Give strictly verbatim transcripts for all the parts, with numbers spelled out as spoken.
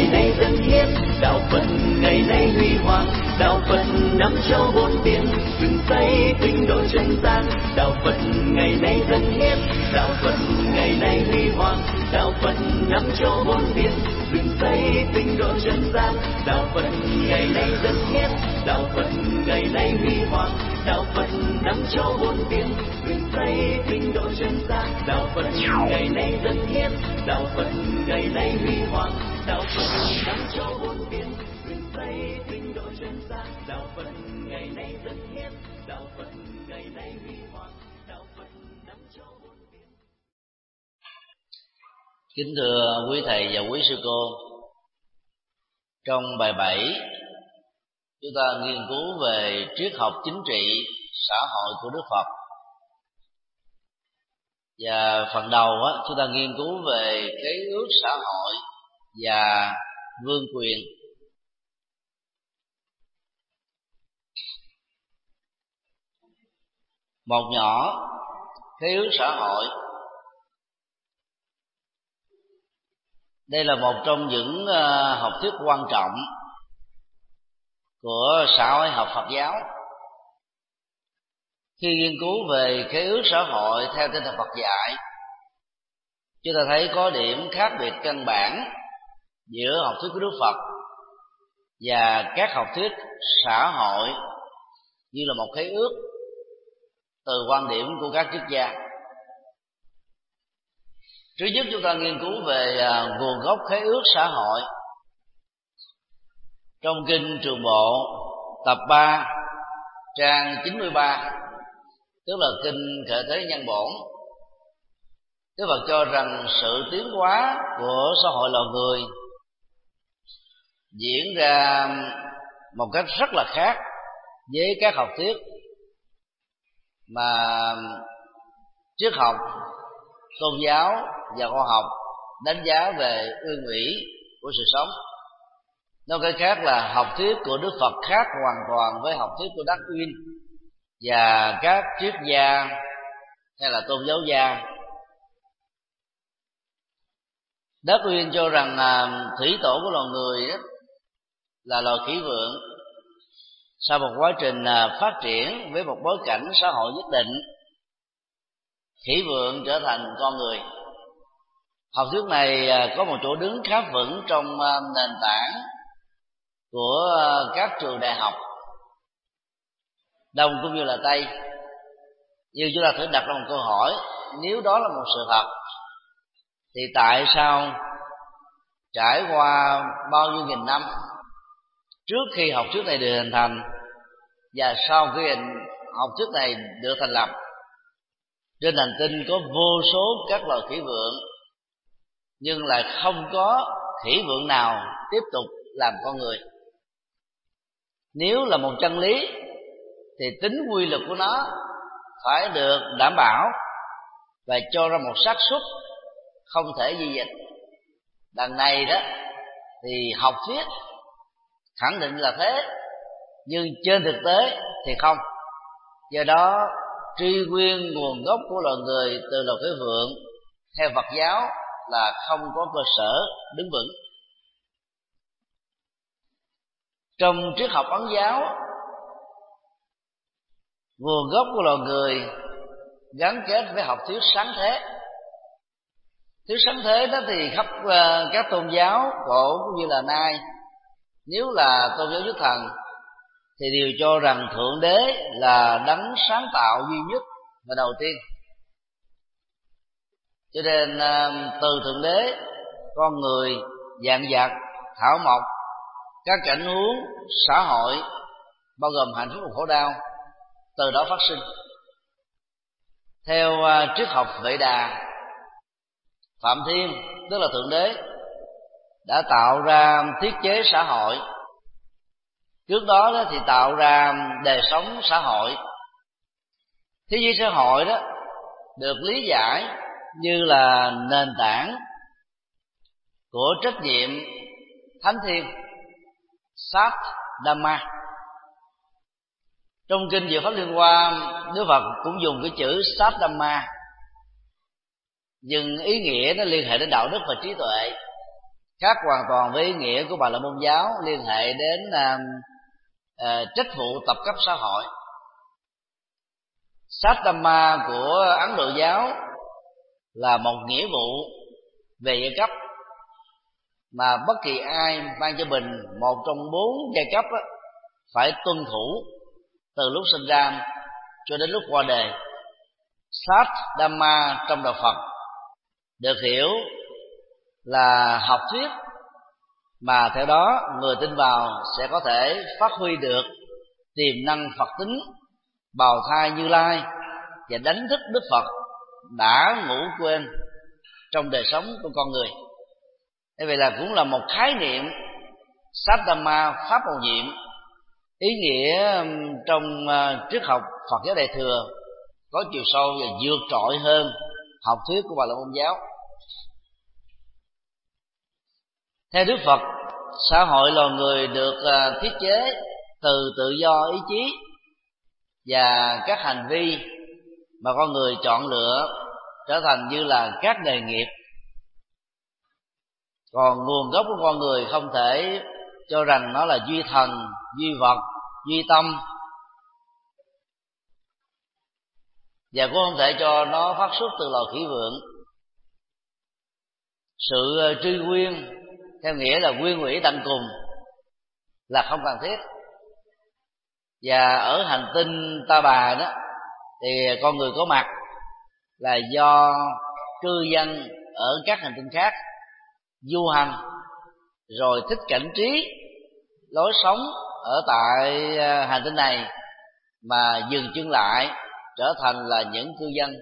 ngày nay dân hiến, đạo Phật ngày nay huy hoàng, đạo Phật năm châu bốn biển, dựng xây tinh độ chân gian. Đạo Phật ngày nay dân hiến, đạo Phật ngày nay huy hoàng, đạo Phật năm châu bốn biển, dựng xây tinh độ chân gian. Đạo Phật ngày nay dân hiến, đạo Phật ngày nay huy hoàng, đạo Phật năm châu bốn biển, dựng xây tinh độ chân gian. Đạo Phật ngày nay dân hiến, đạo Phật ngày nay huy hoàng, đạo Phật năm châu bốn biển, dựng xây tinh độ chân gian. Đạo Phật ngày nay dân hiến, đạo Phật ngày nay huy hoàng, đạo Phật năm châu bốn biển. Kính thưa quý thầy và quý sư cô, trong bài bảy chúng ta nghiên cứu về triết học chính trị xã hội của Đức Phật, và phần đầu á, chúng ta nghiên cứu về khế ước xã hội và vương quyền. Một nhỏ, khế ước xã hội. Đây là một trong những học thuyết quan trọng của xã hội học Phật giáo. Khi nghiên cứu về khế ước xã hội theo tinh thần Phật dạy, chúng ta thấy có điểm khác biệt căn bản giữa học thuyết của Đức Phật và các học thuyết xã hội như là một khế ước từ quan điểm của các triết gia. Trước nhất chúng ta nghiên cứu về nguồn gốc khế ước xã hội. Trong kinh Trường Bộ tập ba trang chín mươi ba, tức là kinh Khởi Thế Nhân Bổn, Đức Phật cho rằng sự tiến hóa của xã hội loài người diễn ra một cách rất là khác với các học thuyết mà triết học, tôn giáo và khoa học đánh giá về ương ủy của sự sống. Nói cách khác là học thuyết của Đức Phật khác hoàn toàn với học thuyết của Darwin và các triết gia hay là tôn giáo gia. Darwin cho rằng là thủy tổ của loài người đó là loài khỉ vượn. Sau một quá trình phát triển với một bối cảnh xã hội nhất định, khỉ vượn trở thành con người. Học thuyết này có một chỗ đứng khá vững trong nền tảng của các trường đại học Đông cũng như là Tây. Nhưng chúng ta thử đặt ra một câu hỏi, nếu đó là một sự thật thì tại sao trải qua bao nhiêu nghìn năm trước khi học thuyết này được hình thành và sau khi học thuyết này được thành lập, trên hành tinh có vô số các loài khỉ vượn nhưng lại không có khỉ vượn nào tiếp tục làm con người? Nếu là một chân lý thì tính quy luật của nó phải được đảm bảo và cho ra một xác suất không thể di dịch. Đằng này đó thì học thuyết khẳng định là thế, nhưng trên thực tế thì không. Do đó truy nguyên nguồn gốc của loài người từ loài khỉ vượn theo Phật giáo là không có cơ sở đứng vững. Trong triết học Ấn giáo, nguồn gốc của loài người gắn kết với học thuyết sáng thế. Thuyết sáng thế đó thì khắp uh, các tôn giáo cổ cũng như là nay, nếu là tôn giáo nhất thần thì đều cho rằng Thượng Đế là đấng sáng tạo duy nhất và đầu tiên. Cho nên uh, từ Thượng Đế, con người, vạn vật, thảo mộc, các cảnh huống xã hội bao gồm hạnh phúc và khổ đau từ đó phát sinh. Theo uh, triết học Vệ Đà, Phạm Thiên tức là Thượng Đế đã tạo ra thiết chế xã hội. Trước đó, đó thì tạo ra đời sống xã hội. Thế giới xã hội đó được lý giải như là nền tảng của trách nhiệm thánh thiên Sát Dhamma. Trong kinh Diệu Pháp Liên Hoa, Đức Phật cũng dùng cái chữ Sát Dhamma, nhưng ý nghĩa nó liên hệ đến đạo đức và trí tuệ. khác hoàn toàn với ý nghĩa của Bà La Môn giáo liên hệ đến uh, uh, trách vụ tập cấp xã hội. Sattama của Ấn Độ giáo là một nghĩa vụ về giai cấp mà bất kỳ ai mang cho mình một trong bốn giai cấp á, phải tuân thủ từ lúc sinh ra cho đến lúc qua đời. Sát Dhamma trong đạo Phật được hiểu là học thuyết mà theo đó người tin vào sẽ có thể phát huy được tiềm năng Phật tính, bào thai Như Lai và đánh thức Đức Phật đã ngủ quên trong đời sống của con người. Thế vậy là cũng là một khái niệm Sattama pháp mầu nhiệm, ý nghĩa trong triết học Phật giáo Đại thừa có chiều sâu và vượt trội hơn học thuyết của Bà La Môn giáo. Theo Đức Phật, xã hội loài người được thiết chế từ tự do ý chí và các hành vi mà con người chọn lựa trở thành như là các nghề nghiệp. Còn nguồn gốc của con người không thể cho rằng nó là duy thần, duy vật, duy tâm, và cũng không thể cho nó phát xuất từ loài khỉ vượn. Sự truy nguyên theo nghĩa là nguyên hủy tận cùng là không cần thiết. Và ở hành tinh Ta Bà đó thì con người có mặt là do cư dân ở các hành tinh khác du hành rồi thích cảnh trí lối sống ở tại hành tinh này mà dừng chân lại trở thành là những cư dân.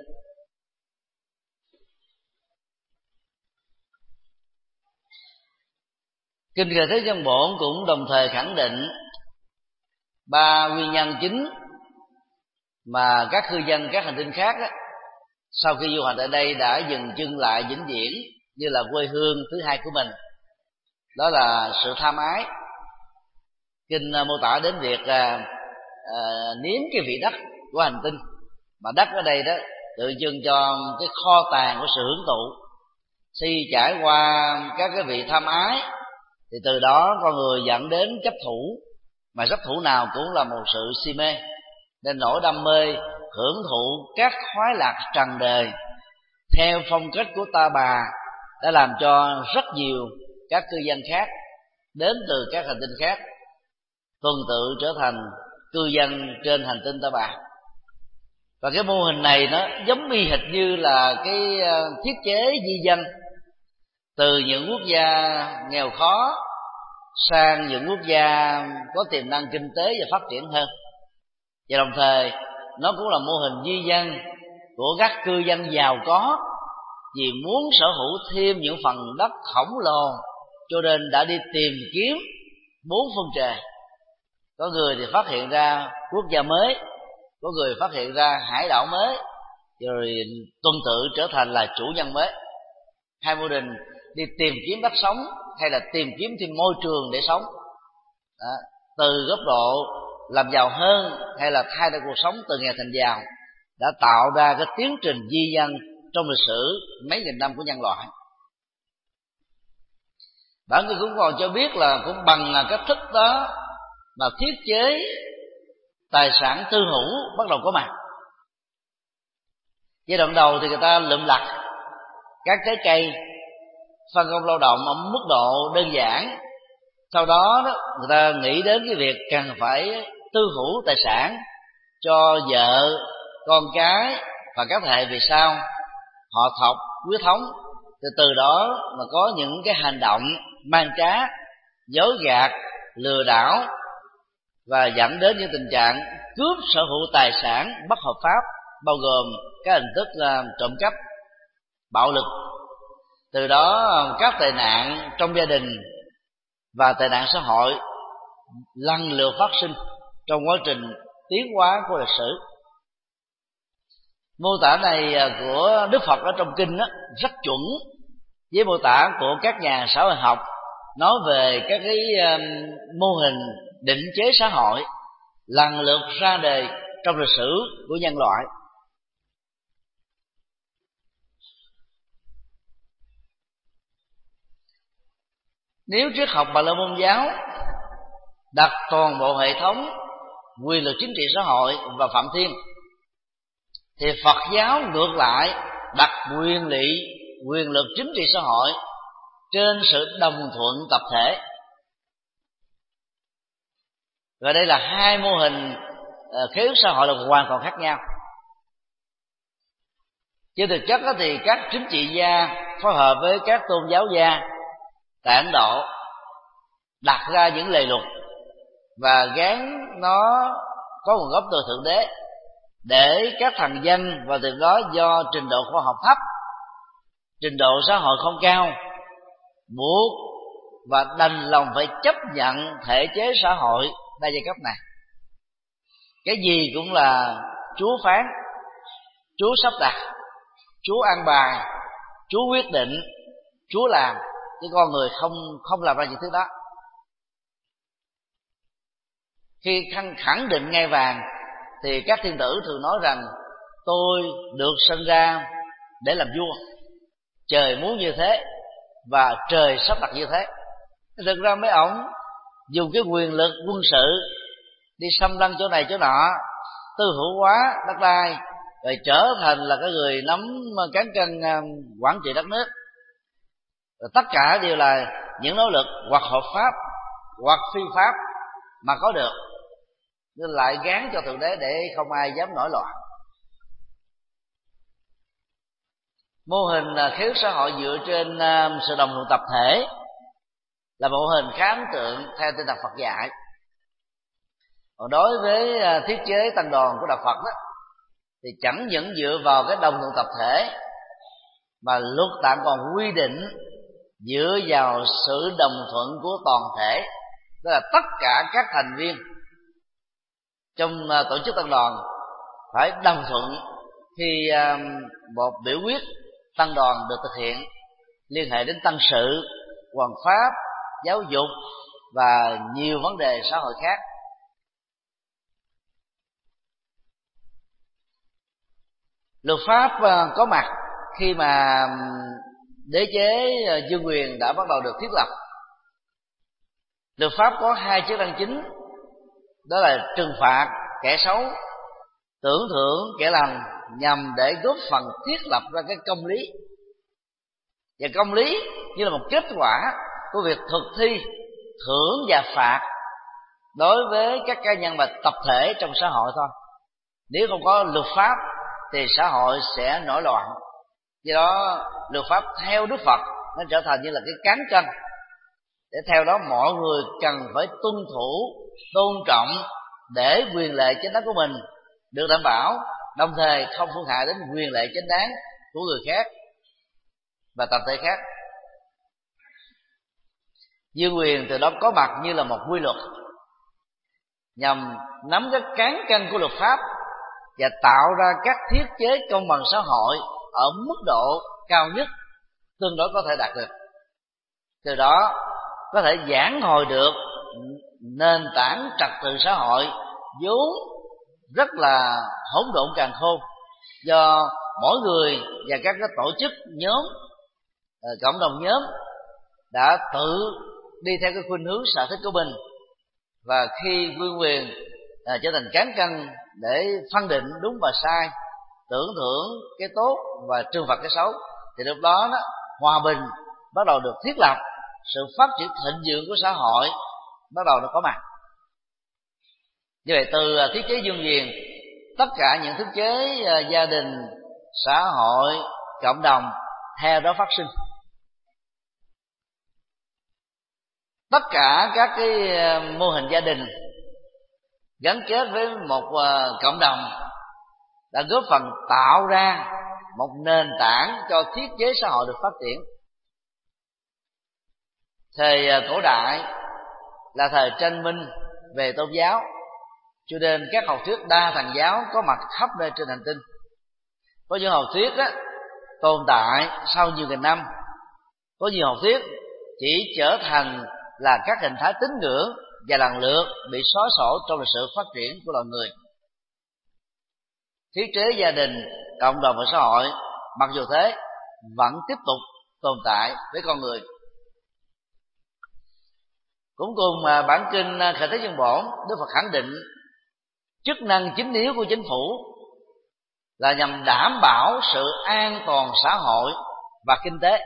Kinh Khởi Thế Chân Bổn cũng đồng thời khẳng định ba nguyên nhân chính mà các cư dân các hành tinh khác á, sau khi du hành tại đây đã dừng chân lại vĩnh viễn như là quê hương thứ hai của mình. Đó là sự tham ái. Kinh mô tả đến việc à, à, nếm cái vị đất của hành tinh, mà đất ở đây đó tượng trưng cho cái kho tàng của sự hưởng thụ. Khi trải qua các cái vị tham ái thì từ đó con người dẫn đến chấp thủ, mà chấp thủ nào cũng là một sự si mê, nên nỗi đam mê hưởng thụ các khoái lạc trần đời theo phong cách của Ta Bà đã làm cho rất nhiều các cư dân khác đến từ các hành tinh khác tuần tự trở thành cư dân trên hành tinh Ta Bà. Và cái mô hình này nó giống y hệt như là cái thiết chế di dân từ những quốc gia nghèo khó sang những quốc gia có tiềm năng kinh tế và phát triển hơn. Và đồng thời nó cũng là mô hình di dân của các cư dân giàu có, vì muốn sở hữu thêm những phần đất khổng lồ cho nên đã đi tìm kiếm bốn phương trời. Có người thì phát hiện ra quốc gia mới, có người phát hiện ra hải đảo mới, rồi tuần tự trở thành là chủ nhân mới. Hai mô hình đi tìm kiếm đất sống hay là tìm kiếm thêm môi trường để sống. Đó, từ góc độ làm giàu hơn hay là thay đổi cuộc sống từ nghèo thành giàu đã tạo ra cái tiến trình di dân trong lịch sử mấy nghìn năm của nhân loại. Bản thân cũng còn cho biết là cũng bằng là cách thức đó mà thiết chế tài sản tư hữu bắt đầu có mặt. Giai đoạn đầu thì người ta lượm lặt các trái cây, phân công lao động ở mức độ đơn giản. Sau đó, đó người ta nghĩ đến cái việc cần phải tư hữu tài sản cho vợ, con cái và các thế hệ về sau, họ thọc huyết thống. Từ từ đó mà có những cái hành động man trá, dối gạt, lừa đảo và dẫn đến những tình trạng cướp sở hữu tài sản bất hợp pháp, bao gồm các hình thức là trộm cắp, bạo lực. Từ đó các tệ nạn trong gia đình và tệ nạn xã hội lần lượt phát sinh trong quá trình tiến hóa của lịch sử. Mô tả này của Đức Phật ở trong kinh đó, rất chuẩn với mô tả của các nhà xã hội học nói về các cái mô hình định chế xã hội lần lượt ra đời trong lịch sử của nhân loại. Nếu triết học Bà La Môn giáo đặt toàn bộ hệ thống quyền lực chính trị xã hội và phạm thiên, thì Phật giáo ngược lại đặt quyền lý quyền lực chính trị xã hội trên sự đồng thuận tập thể. Và đây là hai mô hình khế ước xã hội là hoàn toàn khác nhau. Trên thực chất thì các chính trị gia phối hợp với các tôn giáo gia tại Ấn Độ đặt ra những lề luật và gán nó có nguồn gốc từ Thượng Đế, để các thần dân và từ đó do trình độ khoa học thấp, trình độ xã hội không cao, buộc và đành lòng phải chấp nhận thể chế xã hội đa giai cấp này. Cái gì cũng là Chúa phán, Chúa sắp đặt, Chúa an bài, Chúa quyết định, Chúa làm, chứ con người không không làm ra những thứ đó. Khi khẳng định ngai vàng thì các thiên tử thường nói rằng tôi được sinh ra để làm vua, trời muốn như thế và trời sắp đặt như thế. Thực ra mấy ổng dùng cái quyền lực quân sự đi xâm lăng chỗ này chỗ nọ, tư hữu hóa đất đai, rồi trở thành là cái người nắm cán cân quản trị đất nước. Rồi tất cả đều là những nỗ lực hoặc hợp pháp hoặc phi pháp mà có được, nên lại gán cho Thượng Đế để không ai dám nổi loạn. Mô hình khế ước xã hội dựa trên sự đồng thuận tập thể là mô hình khá ấn tượng theo tinh thần Phật dạy. Còn đối với thiết chế tăng đoàn của đạo Phật đó, thì chẳng những dựa vào cái đồng thuận tập thể, mà luật tạng còn quy định dựa vào sự đồng thuận của toàn thể, tức là tất cả các thành viên trong tổ chức tăng đoàn phải đồng thuận khi một biểu quyết tăng đoàn được thực hiện liên hệ đến tăng sự, hoàn pháp, giáo dục và nhiều vấn đề xã hội khác. Luật pháp có mặt khi mà đế chế vương quyền đã bắt đầu được thiết lập. Luật pháp có hai chức năng chính, đó là trừng phạt kẻ xấu, tưởng thưởng kẻ lành, nhằm để góp phần thiết lập ra cái công lý. Và công lý như là một kết quả của việc thực thi thưởng và phạt đối với các cá nhân và tập thể trong xã hội thôi. Nếu không có luật pháp thì xã hội sẽ nổi loạn. Do đó luật pháp theo Đức Phật nó trở thành như là cái cán cân, để theo đó mọi người cần phải tuân thủ, tôn trọng để quyền lệ chính đáng của mình được đảm bảo, đồng thời không phương hại đến quyền lệ chính đáng của người khác và tập thể khác. Vương quyền từ đó có mặt như là một quy luật, nhằm nắm cái cán cân của luật pháp và tạo ra các thiết chế công bằng xã hội ở mức độ cao nhất tương đối có thể đạt được. Từ đó có thể giảng hồi được nền tảng trật tự xã hội vốn rất là hỗn độn càn khôn, do mỗi người và các cái tổ chức nhóm, cộng đồng nhóm đã tự đi theo cái khuynh hướng sở thích của mình, và khi vương quyền à, trở thành cán cân để phân định đúng và sai, tưởng thưởng cái tốt và trừng phạt cái xấu, thì lúc đó, đó hòa bình bắt đầu được thiết lập, sự phát triển thịnh vượng của xã hội bắt đầu nó có mặt. Như vậy từ thiết chế vương quyền, tất cả những thiết chế gia đình, xã hội, cộng đồng theo đó phát sinh. Tất cả các cái mô hình gia đình gắn kết với một cộng đồng đã góp phần tạo ra một nền tảng cho thiết chế xã hội được phát triển. Thời cổ đại là thời tranh minh về tôn giáo, cho nên các học thuyết đa thần giáo có mặt khắp nơi trên hành tinh. Có những học thuyết á, tồn tại sau nhiều nghìn năm, có nhiều học thuyết chỉ trở thành là các hình thái tín ngưỡng và lần lượt bị xóa sổ trong lịch sử phát triển của loài người. Thiết chế gia đình, cộng đồng và xã hội mặc dù thế vẫn tiếp tục tồn tại với con người. Cũng cùng mà bản kinh Khởi Thế Chân Bổn, Đức Phật khẳng định chức năng chính yếu của chính phủ là nhằm đảm bảo sự an toàn xã hội và kinh tế.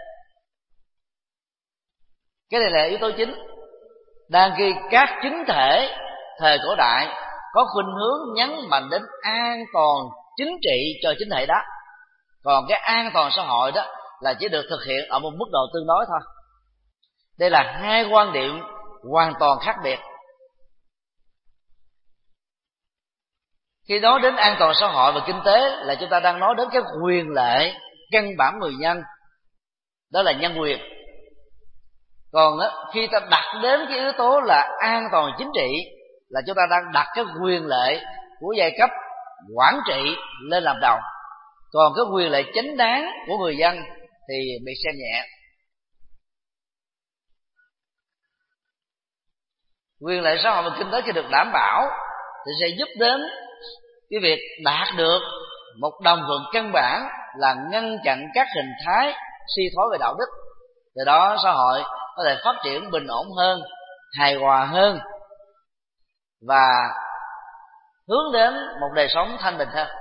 Cái này là yếu tố chính. Đang khi các chính thể thời cổ đại có khuynh hướng nhấn mạnh đến an toàn chính trị cho chính thể đó, còn cái an toàn xã hội đó là chỉ được thực hiện ở một mức độ tương đối thôi. Đây là hai quan điểm hoàn toàn khác biệt. Khi nói đến an toàn xã hội và kinh tế là chúng ta đang nói đến cái quyền lợi căn bản người nhân, đó là nhân quyền. Còn đó, khi ta đặt đến cái yếu tố là an toàn chính trị là chúng ta đang đặt cái quyền lợi của giai cấp quản trị lên làm đầu, còn cái quyền lợi chính đáng của người dân thì bị xem nhẹ. Quyền lợi xã hội và kinh tế khi được đảm bảo thì sẽ giúp đến cái việc đạt được một đồng thuận căn bản là ngăn chặn các hình thái suy thoái về đạo đức. Từ đó xã hội có thể phát triển bình ổn hơn, hài hòa hơn và hướng đến một đời sống thanh bình hơn.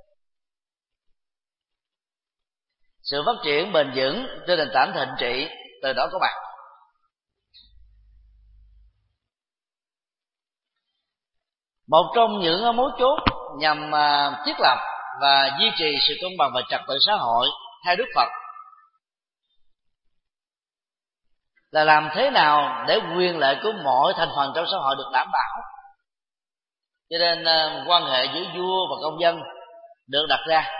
Sự phát triển bền vững trên nền tảng thịnh trị từ đó có mặt. Một trong những mấu chốt nhằm thiết lập và duy trì sự công bằng và trật tự xã hội theo Đức Phật là làm thế nào để quyền lợi của mọi thành phần trong xã hội được đảm bảo. Cho nên quan hệ giữa vua và công dân được đặt ra.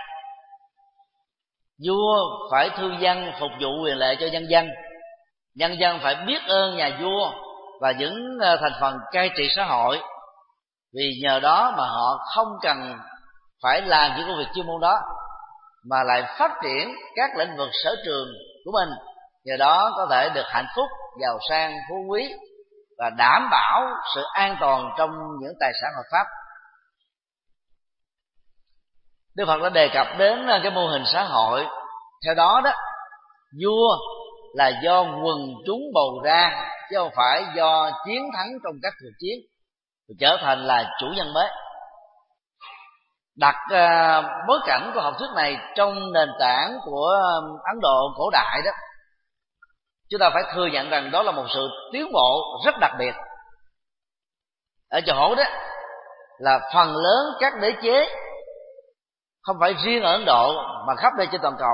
Vua phải thương dân, phục vụ quyền lợi cho nhân dân. Nhân dân phải biết ơn nhà vua và những thành phần cai trị xã hội, vì nhờ đó mà họ không cần phải làm những công việc chuyên môn đó, mà lại phát triển các lĩnh vực sở trường của mình, nhờ đó có thể được hạnh phúc, giàu sang, phú quý và đảm bảo sự an toàn trong những tài sản hợp pháp. Đức Phật đã đề cập đến cái mô hình xã hội theo đó đó, vua là do quần chúng bầu ra chứ không phải do chiến thắng trong các cuộc chiến, trở thành là chủ nhân mới. Đặt uh, bối cảnh của học thuyết này trong nền tảng của Ấn Độ cổ đại đó, chúng ta phải thừa nhận rằng đó là một sự tiến bộ rất đặc biệt. Ở chỗ đó là phần lớn các đế chế, không phải riêng ở Ấn Độ mà khắp nơi trên toàn cầu,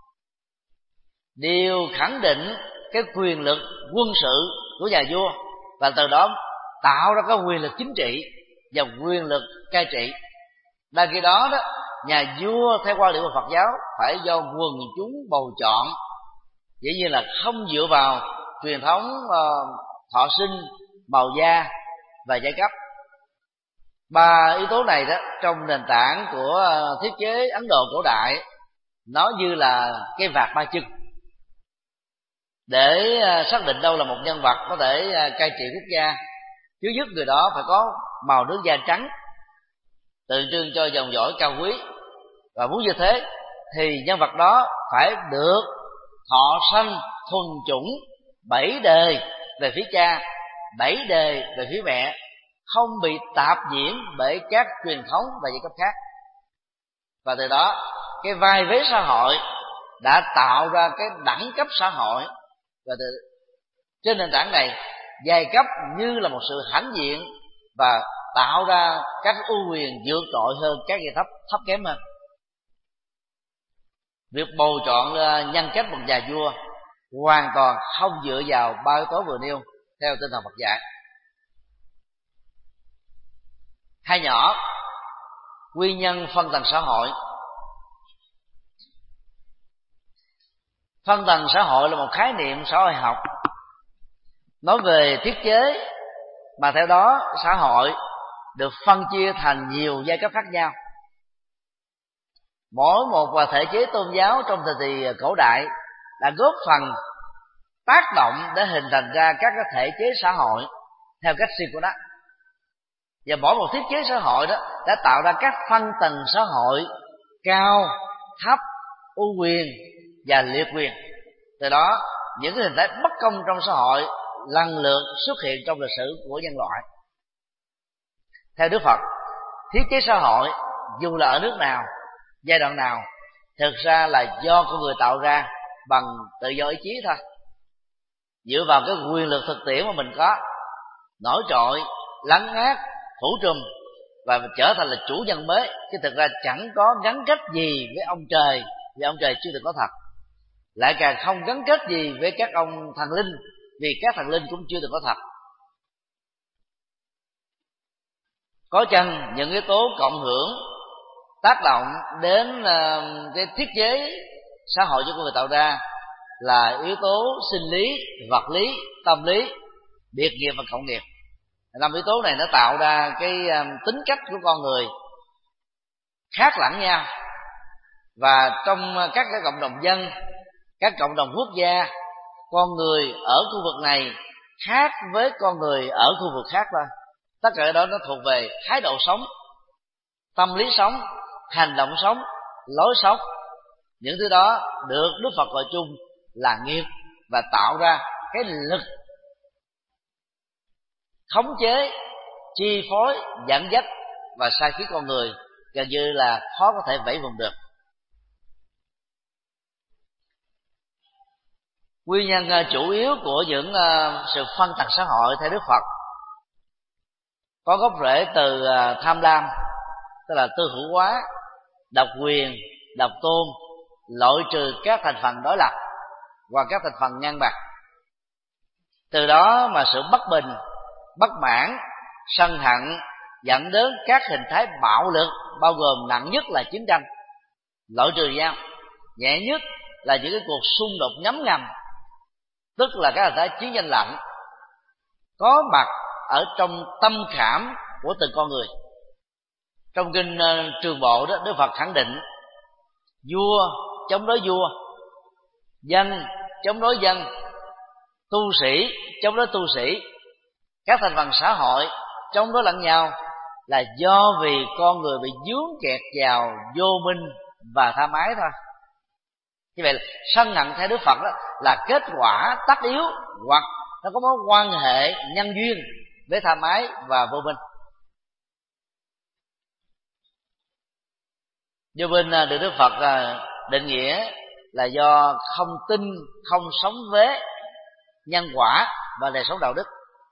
đều khẳng định cái quyền lực quân sự của nhà vua, và từ đó tạo ra cái quyền lực chính trị và quyền lực cai trị. Đang khi đó đó, nhà vua theo quan điểm của Phật giáo phải do quần chúng bầu chọn, dĩ nhiên là không dựa vào truyền thống uh, thọ sinh, màu da và giai cấp. Ba yếu tố này đó trong nền tảng của uh, thiết chế Ấn Độ cổ đại, nó như là cái vạt ba chân để uh, xác định đâu là một nhân vật có thể uh, cai trị quốc gia. Thứ nhất, người đó phải có màu nước da trắng, tượng trưng cho dòng dõi cao quý, và muốn như thế thì nhân vật đó phải được thọ sanh thuần chủng bảy đời về phía cha, bảy đời về phía mẹ, không bị tạp nhiễm bởi các truyền thống và giai cấp khác. Và từ đó cái vai vế xã hội đã tạo ra cái đẳng cấp xã hội, và từ trên nền tảng này giai cấp như là một sự hãnh diện và tạo ra các ưu quyền vượt trội hơn các giai cấp thấp kém hơn. Việc bầu chọn nhân cách một nhà vua hoàn toàn không dựa vào ba yếu tố vừa nêu theo tinh thần Phật dạy. Hai nhỏ, nguyên nhân phân tầng xã hội. Phân tầng xã hội là một khái niệm xã hội học nói về thiết chế, mà theo đó xã hội được phân chia thành nhiều giai cấp khác nhau. Mỗi một thể chế tôn giáo trong thời kỳ cổ đại đã góp phần tác động để hình thành ra các thể chế xã hội theo cách riêng của nó. Và mỗi một thiết chế xã hội đó đã tạo ra các phân tầng xã hội cao, thấp, ưu quyền và liệt quyền. Từ đó những cái hình thái bất công trong xã hội lần lượt xuất hiện trong lịch sử của nhân loại. Theo Đức Phật, thiết chế xã hội dù là ở nước nào, giai đoạn nào, thực ra là do con người tạo ra bằng tự do ý chí thôi, dựa vào cái quyền lực thực tiễn mà mình có, nổi trội, lấn át, phủ trùm và trở thành là chủ nhân mới, chứ thực ra chẳng có gắn kết gì với ông trời, vì ông trời chưa từng có thật, lại càng không gắn kết gì với các ông thần linh, vì các thần linh cũng chưa từng có thật. Có chăng những yếu tố cộng hưởng tác động đến uh, cái thiết chế xã hội cho con người tạo ra là yếu tố sinh lý, vật lý, tâm lý, biệt nghiệp và cộng nghiệp. Năm yếu tố này nó tạo ra cái um, tính cách của con người khác lẫn nhau, và trong các cái cộng đồng dân, các cộng đồng quốc gia, con người ở khu vực này khác với con người ở khu vực khác thôi. Tất cả đó nó thuộc về thái độ sống, tâm lý sống, hành động sống, lối sống. Những thứ đó được Đức Phật gọi chung là nghiệp, và tạo ra cái lực khống chế, chi phối, dẫn dắt và sai khiến con người gần như là khó có thể vẫy vùng được. Nguyên nhân chủ yếu của những sự phân tầng xã hội theo Đức Phật có gốc rễ từ tham lam, tức là tư hữu hóa, độc quyền, độc tôn, loại trừ các thành phần đối lập và các thành phần ngang bằng. Từ đó mà sự bất bình, bất mãn, sân hận dẫn đến các hình thái bạo lực, bao gồm nặng nhất là chiến tranh, loại trừ nhau, nhẹ nhất là những cái cuộc xung đột ngấm ngầm, tức là các hình thái chiến tranh lạnh có mặt ở trong tâm khảm của từng con người. Trong kinh uh, Trường Bộ đó, Đức Phật khẳng định vua chống đối vua, dân chống đối dân, tu sĩ chống đối tu sĩ, các thành phần xã hội chống đối lẫn nhau, là do vì con người bị vướng kẹt vào vô minh và tha mái thôi. Như vậy là sân hận theo Đức Phật đó là kết quả tất yếu, hoặc nó có mối quan hệ nhân duyên với tha mái và vô minh. Vô minh được Đức Phật định nghĩa là do không tin, không sống với nhân quả và đời sống đạo đức.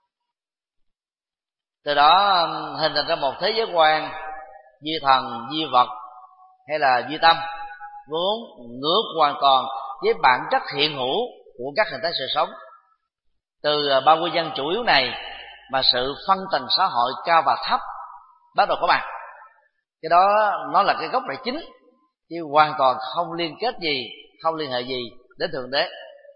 Từ đó hình thành ra một thế giới quan duy thần, duy vật hay là duy tâm, vốn ngược hoàn toàn với bản chất hiện hữu của các hình thái sự sống. Từ ba nguyên nhân chủ yếu này mà sự phân tầng xã hội cao và thấp bắt đầu có mặt. Cái đó nó là cái gốc rễ chính, chứ hoàn toàn không liên kết gì, không liên hệ gì đến Thượng Đế.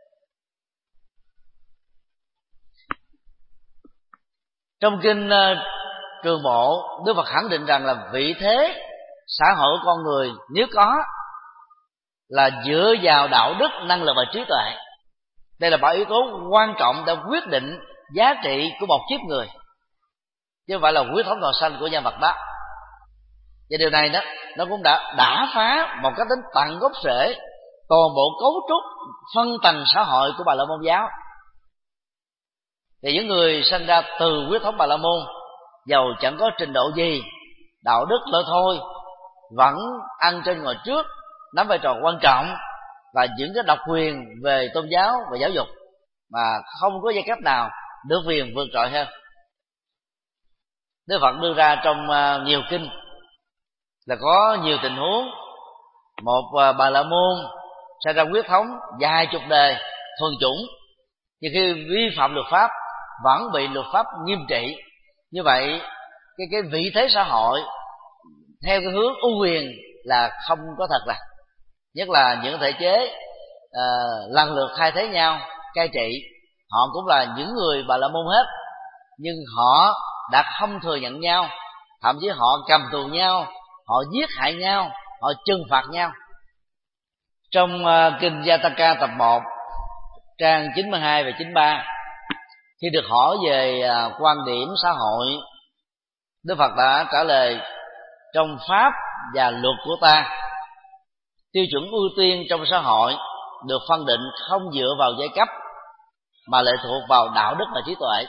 Trong kinh uh, Trường Bộ, Đức Phật khẳng định rằng là vị thế xã hội của con người nếu có là dựa vào đạo đức, năng lực và trí tuệ. Đây là ba yếu tố quan trọng để quyết định giá trị của một kiếp người, chứ không phải là huyết thống toàn sanh của nhân vật đó. Và điều này đó, nó cũng đã đả phá một cách đến tận gốc rễ toàn bộ cấu trúc phân tầng xã hội của Bà La Môn giáo. Thì những người sinh ra từ huyết thống Bà La Môn, dầu chẳng có trình độ gì, đạo đức lỡ thôi, vẫn ăn trên ngồi trước, nắm vai trò quan trọng và những cái độc quyền về tôn giáo và giáo dục, mà không có giai cấp nào được quyền vượt trội hơn. Đức Phật đưa ra trong nhiều kinh là có nhiều tình huống một Bà La Môn sinh ra huyết thống vài chục đời thuần chủng, nhưng khi vi phạm luật pháp vẫn bị luật pháp nghiêm trị. Như vậy cái cái vị thế xã hội theo cái hướng ưu quyền là không có thật, là nhất là những thể chế uh, lần lượt thay thế nhau cai trị, họ cũng là những người Bà La Môn hết, nhưng họ đã không thừa nhận nhau, thậm chí họ cầm tù nhau, họ giết hại nhau, họ trừng phạt nhau. Trong uh, kinh Jataka tập một trang chín mươi hai và chín mươi ba, khi được hỏi về uh, quan điểm xã hội, Đức Phật đã trả lời: trong pháp và luật của ta, tiêu chuẩn ưu tiên trong xã hội được phân định không dựa vào giai cấp mà lệ thuộc vào đạo đức và trí tuệ.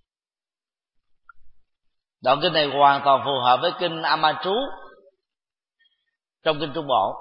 Đoạn kinh này hoàn toàn phù hợp với kinh A-ma Trú trong kinh Trung Bộ.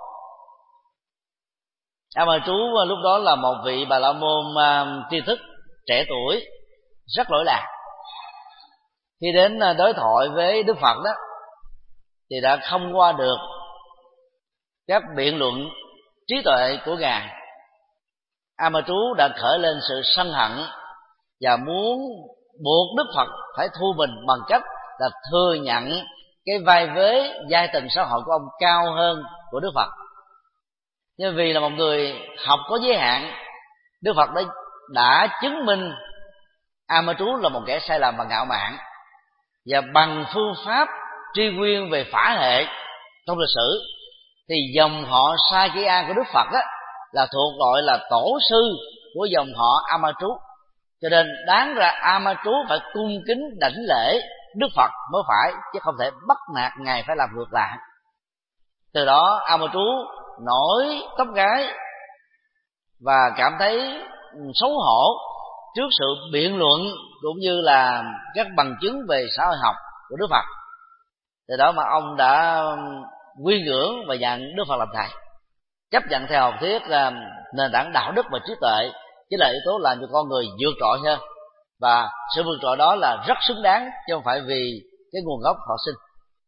A-ma Trú lúc đó là một vị Bà La Môn tri thức trẻ tuổi rất lỗi lạc. Khi đến đối thoại với Đức Phật đó thì đã không qua được các biện luận trí tuệ của Ngài. A-ma Trú đã khởi lên sự sân hận và muốn buộc Đức Phật phải thu mình bằng cách là thừa nhận cái vai vế giai tầng xã hội của ông cao hơn của Đức Phật. Nhưng vì là một người học có giới hạn, Đức Phật đã, đã chứng minh A-ma Trú là một kẻ sai lầm và ngạo mạn, và bằng phương pháp tri nguyên về phả hệ trong lịch sử thì dòng họ Sakya của Đức Phật á, là thuộc gọi là tổ sư của dòng họ A-ma Trú. Cho nên đáng ra A-ma Trú phải cung kính đảnh lễ Đức Phật mới phải, chứ không thể bắt nạt Ngài phải làm ngược lại. Từ đó A-ma Trú nổi tóc gái và cảm thấy xấu hổ trước sự biện luận cũng như là các bằng chứng về xã hội học của Đức Phật. Từ đó mà ông đã quy ngưỡng và nhận Đức Phật làm thầy, chấp nhận theo học thuyết là nền tảng đạo đức và trí tuệ chính là yếu tố làm cho con người vượt trội hơn, và sự vượt trội đó là rất xứng đáng chứ không phải vì cái nguồn gốc họ sinh.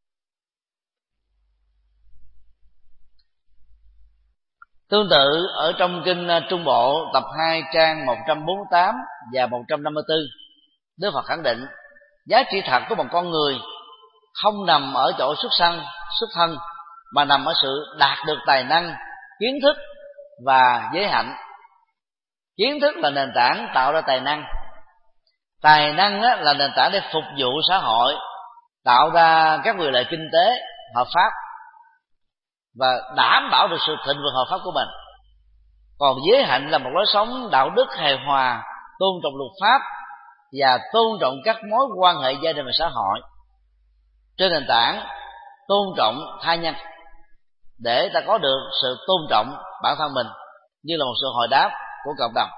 Tương tự ở trong kinh Trung Bộ tập hai trang một trăm bốn mươi tám và một trăm năm mươi tư, Đức Phật khẳng định giá trị thật của một con người không nằm ở chỗ xuất thân, xuất thân mà nằm ở sự đạt được tài năng, kiến thức và giới hạnh. Kiến thức là nền tảng tạo ra tài năng. Tài năng là nền tảng để phục vụ xã hội, tạo ra các quyền lợi kinh tế hợp pháp và đảm bảo được sự thịnh vượng hợp pháp của mình. Còn giới hạnh là một lối sống đạo đức hài hòa, tôn trọng luật pháp và tôn trọng các mối quan hệ gia đình và xã hội trên nền tảng tôn trọng tha nhân, để ta có được sự tôn trọng bản thân mình như là một sự hồi đáp của cộng đồng.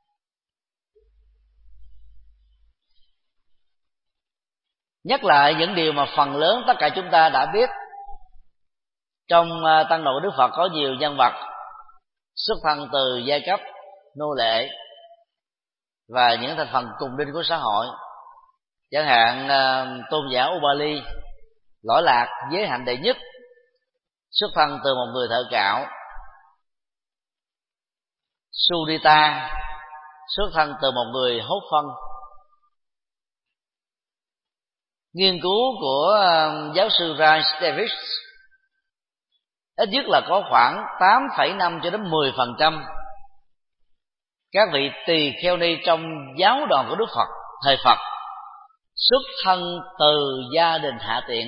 Nhắc lại những điều mà phần lớn tất cả chúng ta đã biết. Trong tăng độ Đức Phật có nhiều nhân vật xuất thân từ giai cấp nô lệ và những thành phần cùng đinh của xã hội. Chẳng hạn tôn giả Ubali, lỗi lạc giới hạnh đệ nhất, xuất thân từ một người thợ cạo. Sudita xuất thân từ một người hốt phân. Nghiên cứu của giáo sư Ryan Davis ít nhất là có khoảng tám phẩy năm cho đến mười phần trăm các vị tỳ kheo ni trong giáo đoàn của Đức Phật thời Phật xuất thân từ gia đình hạ tiện.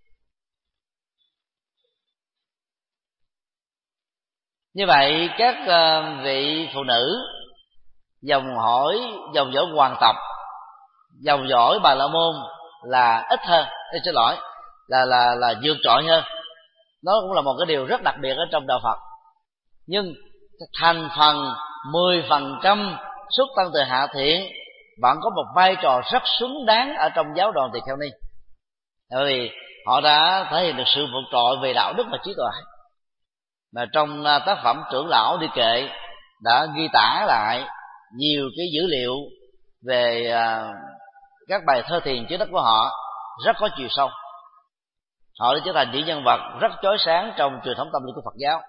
Như vậy các vị phụ nữ dòng hỏi dòng dõi hoàng tộc, dòng dõi Bà La Môn là ít hơn, tôi xin lỗi, là là là vượt trội hơn. Nó cũng là một cái điều rất đặc biệt ở trong đạo Phật. Nhưng thành phần mười phần trăm xuất thân từ hạ thiện vẫn có một vai trò rất xứng đáng ở trong giáo đoàn tỳ kheo ni, bởi vì họ đã thể hiện được sự vượt trội về đạo đức và trí tuệ. Mà trong tác phẩm Trưởng Lão Đi Kệ đã ghi tả lại nhiều cái dữ liệu về các bài thơ thiền trước đất của họ rất có chiều sâu. Họ đã trở thành những nhân vật rất chói sáng trong truyền thống tâm linh của Phật giáo.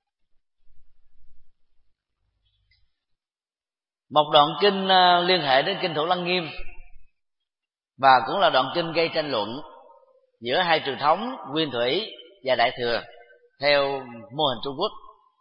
Một đoạn kinh liên hệ đến kinh Thủ Lăng Nghiêm, và cũng là đoạn kinh gây tranh luận giữa hai truyền thống Nguyên Thủy và Đại Thừa theo mô hình Trung Quốc.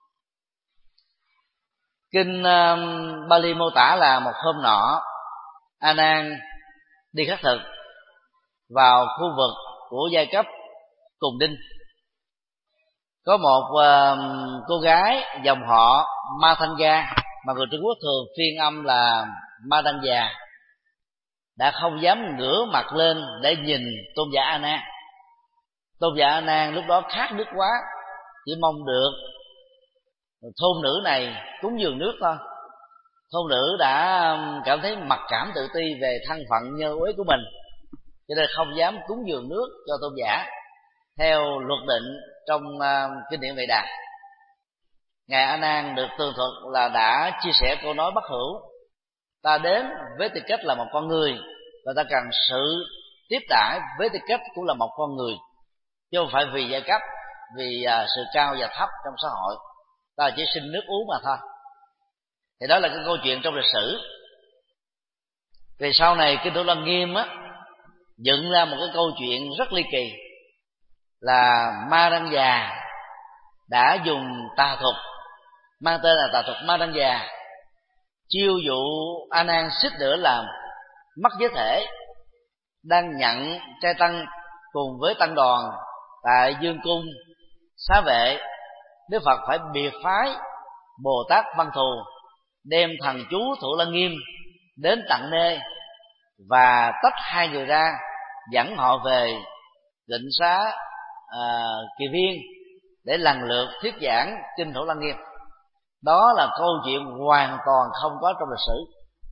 Kinh Bali mô tả là một hôm nọ, A Nan đi khất thực vào khu vực của giai cấp cùng đinh. Có một uh, cô gái dòng họ Ma Thanh Ga, mà người Trung Quốc thường phiên âm là Ma Đăng Già, đã không dám ngửa mặt lên để nhìn tôn giả A Nan. Tôn giả A Nan lúc đó khát nước quá, chỉ mong được thôn nữ này cúng dường nước thôi. Thôn nữ đã cảm thấy mặc cảm tự ti về thân phận nhơ uế của mình, cho nên không dám cúng dường nước cho tôn giả theo luật định trong uh, kinh điển Vệ Đà. Ngài A Nan được tường thuật là đã chia sẻ câu nói bất hữu: ta đến với tư cách là một con người, và ta cần sự tiếp đãi với tư cách cũng là một con người, chứ không phải vì giai cấp, vì uh, sự cao và thấp trong xã hội. Ta chỉ xin nước uống mà thôi. Thì đó là cái câu chuyện trong lịch sử. Vì sau này Kinh Thủ Lăng Nghiêm á dựng ra một cái câu chuyện rất ly kỳ, là Ma Đăng Già đã dùng tà thuật mang tên là tà thuật Ma Đăng Già chiêu dụ A Nan suýt nữa làm mất giới thể. Đang nhận trai tăng cùng với tăng đoàn tại Dương Cung xá vệ, Đức Phật phải biệt phái Bồ Tát Văn Thù đem thần chú Thủ Lăng Nghiêm đến tận nơi và tách hai người ra, dẫn họ về Định Xá à, Kỳ Viên để lần lượt thuyết giảng kinh Thủ Lăng Nghiêm. Đó là câu chuyện hoàn toàn không có trong lịch sử.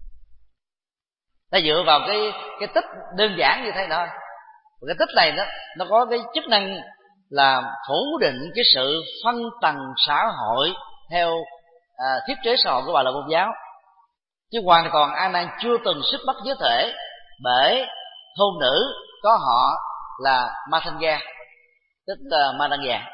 Ta dựa vào cái cái tích đơn giản như thế thôi. Cái tích này nó nó có cái chức năng là phủ định cái sự phân tầng xã hội theo à, thiết chế xã hội của Bà La Môn giáo, chứ hoàn toàn A Nan chưa từng xích bắt giới thể bởi thôn nữ có họ là Ma Thanh Gia, tức là Ma Đăng Già.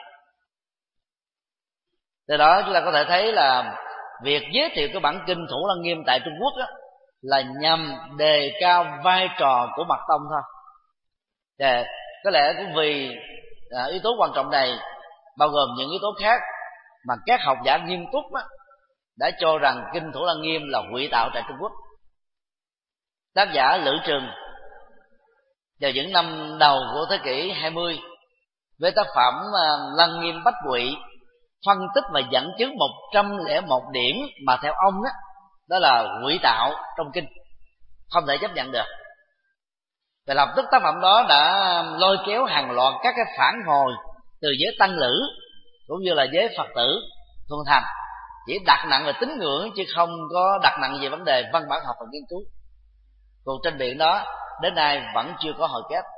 Từ đó chúng ta có thể thấy là việc giới thiệu cái bản kinh Thủ Lăng Nghiêm tại Trung Quốc đó, là nhằm đề cao vai trò của mật tông thôi. Và có lẽ cũng vì à, yếu tố quan trọng này, bao gồm những yếu tố khác, mà các học giả nghiêm túc đó, đã cho rằng kinh Thủ Lăng Nghiêm là ngụy tạo tại Trung Quốc. Tác giả Lữ Trường vào những năm đầu của thế kỷ hai mươi với tác phẩm Lăng Nghiêm Bách Ngụy phân tích và dẫn chứng một trăm lẻ một điểm mà theo ông đó, đó là ngụy tạo trong kinh, không thể chấp nhận được. Và lập tức tác phẩm đó đã lôi kéo hàng loạt các cái phản hồi từ giới tăng lữ cũng như là giới Phật tử thuần thành, chỉ đặt nặng về tín ngưỡng chứ không có đặt nặng về vấn đề văn bản học và nghiên cứu. Cuộc tranh biện đó đến nay vẫn chưa có hồi kết.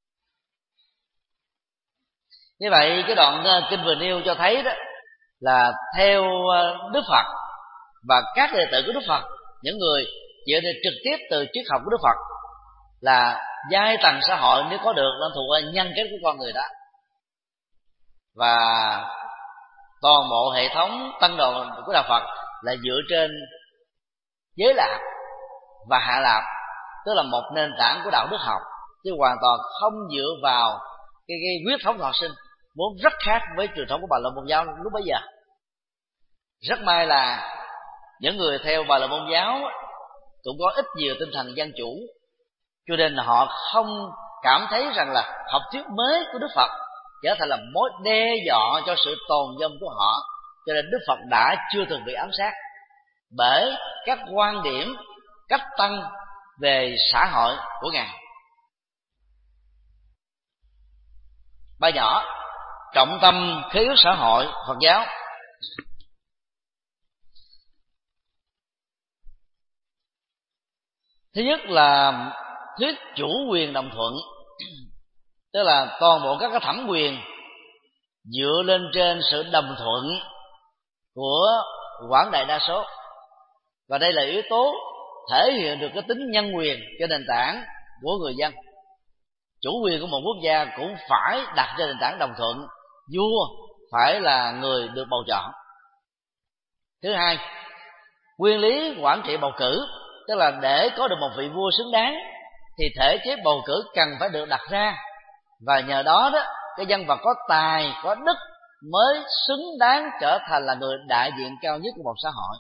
Như vậy cái đoạn kinh vừa nêu cho thấy đó là theo Đức Phật và các đệ tử của Đức Phật, những người chịu trực tiếp từ triết học của Đức Phật, là giai tầng xã hội nếu có được nó thuộc về nhân kết của con người đó. Và toàn bộ hệ thống tăng đoàn của Đạo Phật là dựa trên giới lạc và hạ lạc, tức là một nền tảng của đạo đức học, chứ hoàn toàn không dựa vào cái, cái huyết thống thọ sinh, vốn rất khác với truyền thống của Bà La Môn giáo lúc bấy giờ. Rất may là những người theo Bà La Môn giáo cũng có ít nhiều tinh thần dân chủ, cho nên họ không cảm thấy rằng là học thuyết mới của Đức Phật trở thành là mối đe dọa cho sự tồn vong của họ, cho nên Đức Phật đã chưa từng bị ám sát bởi các quan điểm cách tăng về xã hội của Ngài. Bài nhỏ trọng tâm khế ước xã hội Phật giáo. Thứ nhất là thuyết chủ quyền đồng thuận, tức là toàn bộ các cái thẩm quyền dựa lên trên sự đồng thuận của quảng đại đa số, và đây là yếu tố thể hiện được cái tính nhân quyền trên nền tảng của người dân. Chủ quyền của một quốc gia cũng phải đặt trên nền tảng đồng thuận, vua phải là người được bầu chọn. Thứ hai, nguyên lý quản trị bầu cử, tức là để có được một vị vua xứng đáng thì thể chế bầu cử cần phải được đặt ra, và nhờ đó đó cái nhân vật có tài có đức mới xứng đáng trở thành là người đại diện cao nhất của một xã hội.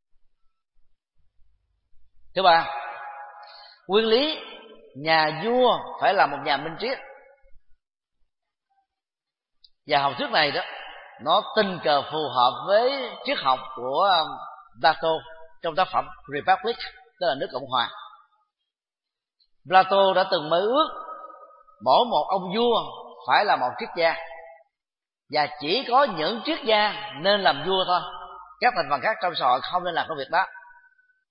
Thứ ba, nguyên lý nhà vua phải là một nhà minh triết. Và học thuyết này đó nó tình cờ phù hợp với triết học của Plato trong tác phẩm Republic, tức là nước Cộng hòa. Plato đã từng mơ ước mỗi một ông vua phải là một triết gia, và chỉ có những triết gia nên làm vua thôi, các thành phần khác trong xã hội không nên làm công việc đó.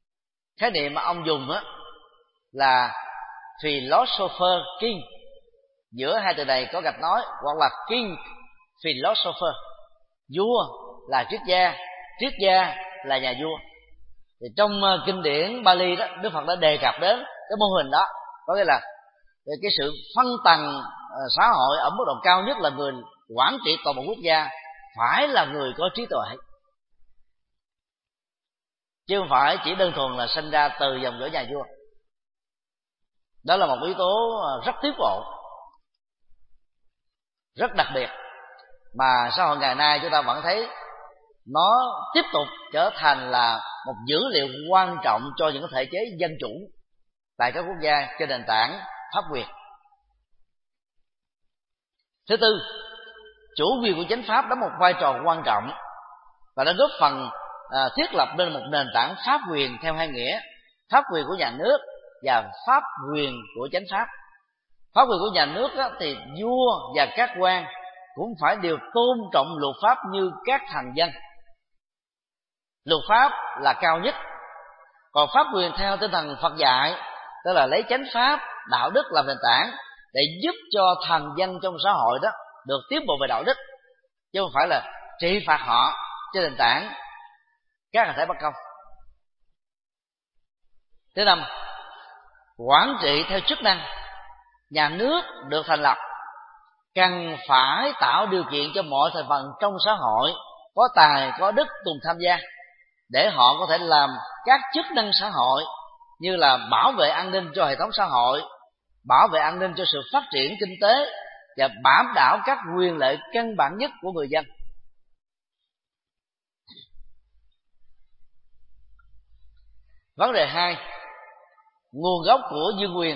Khái niệm mà ông dùng á là philosopher king, giữa hai từ này có gạch nói, hoặc là king philosopher, vua là triết gia, triết gia là nhà vua. Thì trong kinh điển Bali đó, Đức Phật đã đề cập đến cái mô hình đó, có nghĩa là cái sự phân tầng xã hội ở mức độ cao nhất là người quản trị toàn bộ quốc gia phải là người có trí tuệ, chứ không phải chỉ đơn thuần là sinh ra từ dòng dõi nhà vua. Đó là một yếu tố rất tiến bộ, rất đặc biệt, mà xã hội ngày nay chúng ta vẫn thấy nó tiếp tục trở thành là một dữ liệu quan trọng cho những thể chế dân chủ tại các quốc gia trên nền tảng pháp quyền. Thứ tư, chủ quyền của chánh pháp đóng một vai trò quan trọng và đã góp phần à, thiết lập nên một nền tảng pháp quyền theo hai nghĩa: pháp quyền của nhà nước và pháp quyền của chánh pháp. Pháp quyền của nhà nước đó, thì vua và các quan cũng phải đều tôn trọng luật pháp như các thần dân. Luật pháp là cao nhất. Còn pháp quyền theo tinh thần Phật dạy, tức là lấy chánh pháp, đạo đức làm nền tảng để giúp cho thần dân trong xã hội đó được tiến bộ về đạo đức, chứ không phải là trị phạt họ trên nền tảng các hành thể bất công. Thứ năm, quản trị theo chức năng. Nhà nước được thành lập cần phải tạo điều kiện cho mọi thành phần trong xã hội có tài có đức cùng tham gia, để họ có thể làm các chức năng xã hội như là bảo vệ an ninh cho hệ thống xã hội, bảo vệ an ninh cho sự phát triển kinh tế và bảo đảm các quyền lợi căn bản nhất của người dân. Vấn đề hai, nguồn gốc của vương quyền.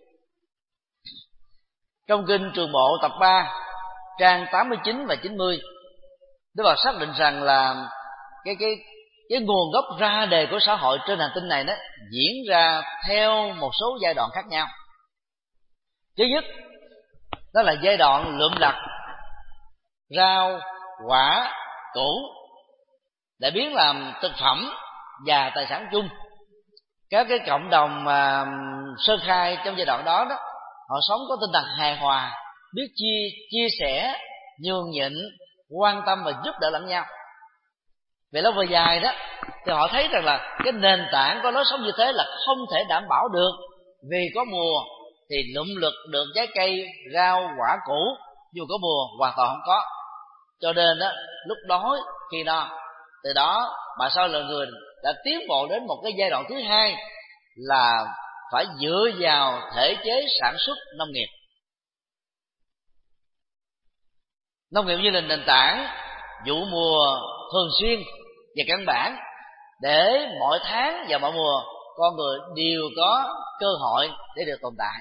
Trong kinh Trường Bộ tập ba, trang tám mươi chín và chín mươi, Đức Phật xác định rằng là cái cái cái nguồn gốc ra đề của xã hội trên hành tinh này đó diễn ra theo một số giai đoạn khác nhau. Thứ nhất, đó là giai đoạn lượm lặt rau, quả, củ để biến làm thực phẩm và tài sản chung. Các cái cộng đồng mà sơ khai trong giai đoạn đó đó, họ sống có tinh thần hài hòa, biết chia chia sẻ, nhường nhịn, quan tâm và giúp đỡ lẫn nhau. Về lâu về dài đó thì họ thấy rằng là cái nền tảng của lối sống như thế là không thể đảm bảo được, vì có mùa thì lụm lượt được trái cây, rau, quả, củ, dù có mùa hoàn toàn không có. Cho nên đó, lúc đói khi no. Từ đó mà sau là người đã tiến bộ đến một cái giai đoạn thứ hai là phải dựa vào thể chế sản xuất nông nghiệp. Nông nghiệp như là nền tảng, vụ mùa thường xuyên và căn bản, để mỗi tháng và mỗi mùa con người đều có cơ hội để được tồn tại.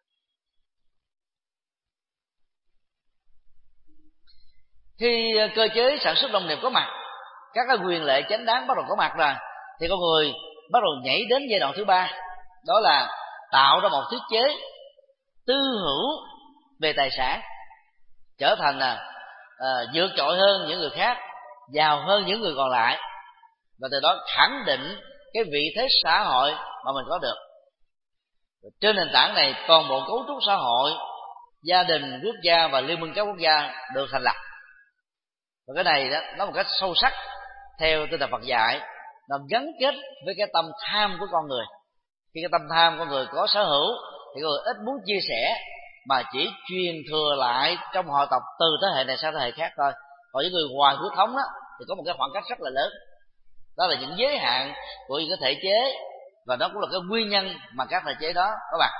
Khi cơ chế sản xuất nông nghiệp có mặt, các cái quyền lệ chánh đáng bắt đầu có mặt rồi, thì con người bắt đầu nhảy đến giai đoạn thứ ba, đó là tạo ra một thiết chế tư hữu về tài sản, trở thành là à, vượt trội hơn những người khác, giàu hơn những người còn lại, và từ đó khẳng định cái vị thế xã hội mà mình có được. Trên nền tảng này, toàn bộ cấu trúc xã hội, gia đình, quốc gia và liên minh các quốc gia được thành lập. Và cái này đó, nó một cách sâu sắc theo tinh thần Phật dạy, nó gắn kết với cái tâm tham của con người. Khi cái tâm tham con người có sở hữu thì con người ít muốn chia sẻ, mà chỉ truyền thừa lại trong họ tộc từ thế hệ này sang thế hệ khác thôi. Còn những người ngoài huyết thống đó thì có một cái khoảng cách rất là lớn. Đó là những giới hạn của những cái thể chế, và đó cũng là cái nguyên nhân mà các thể chế đó có mặt.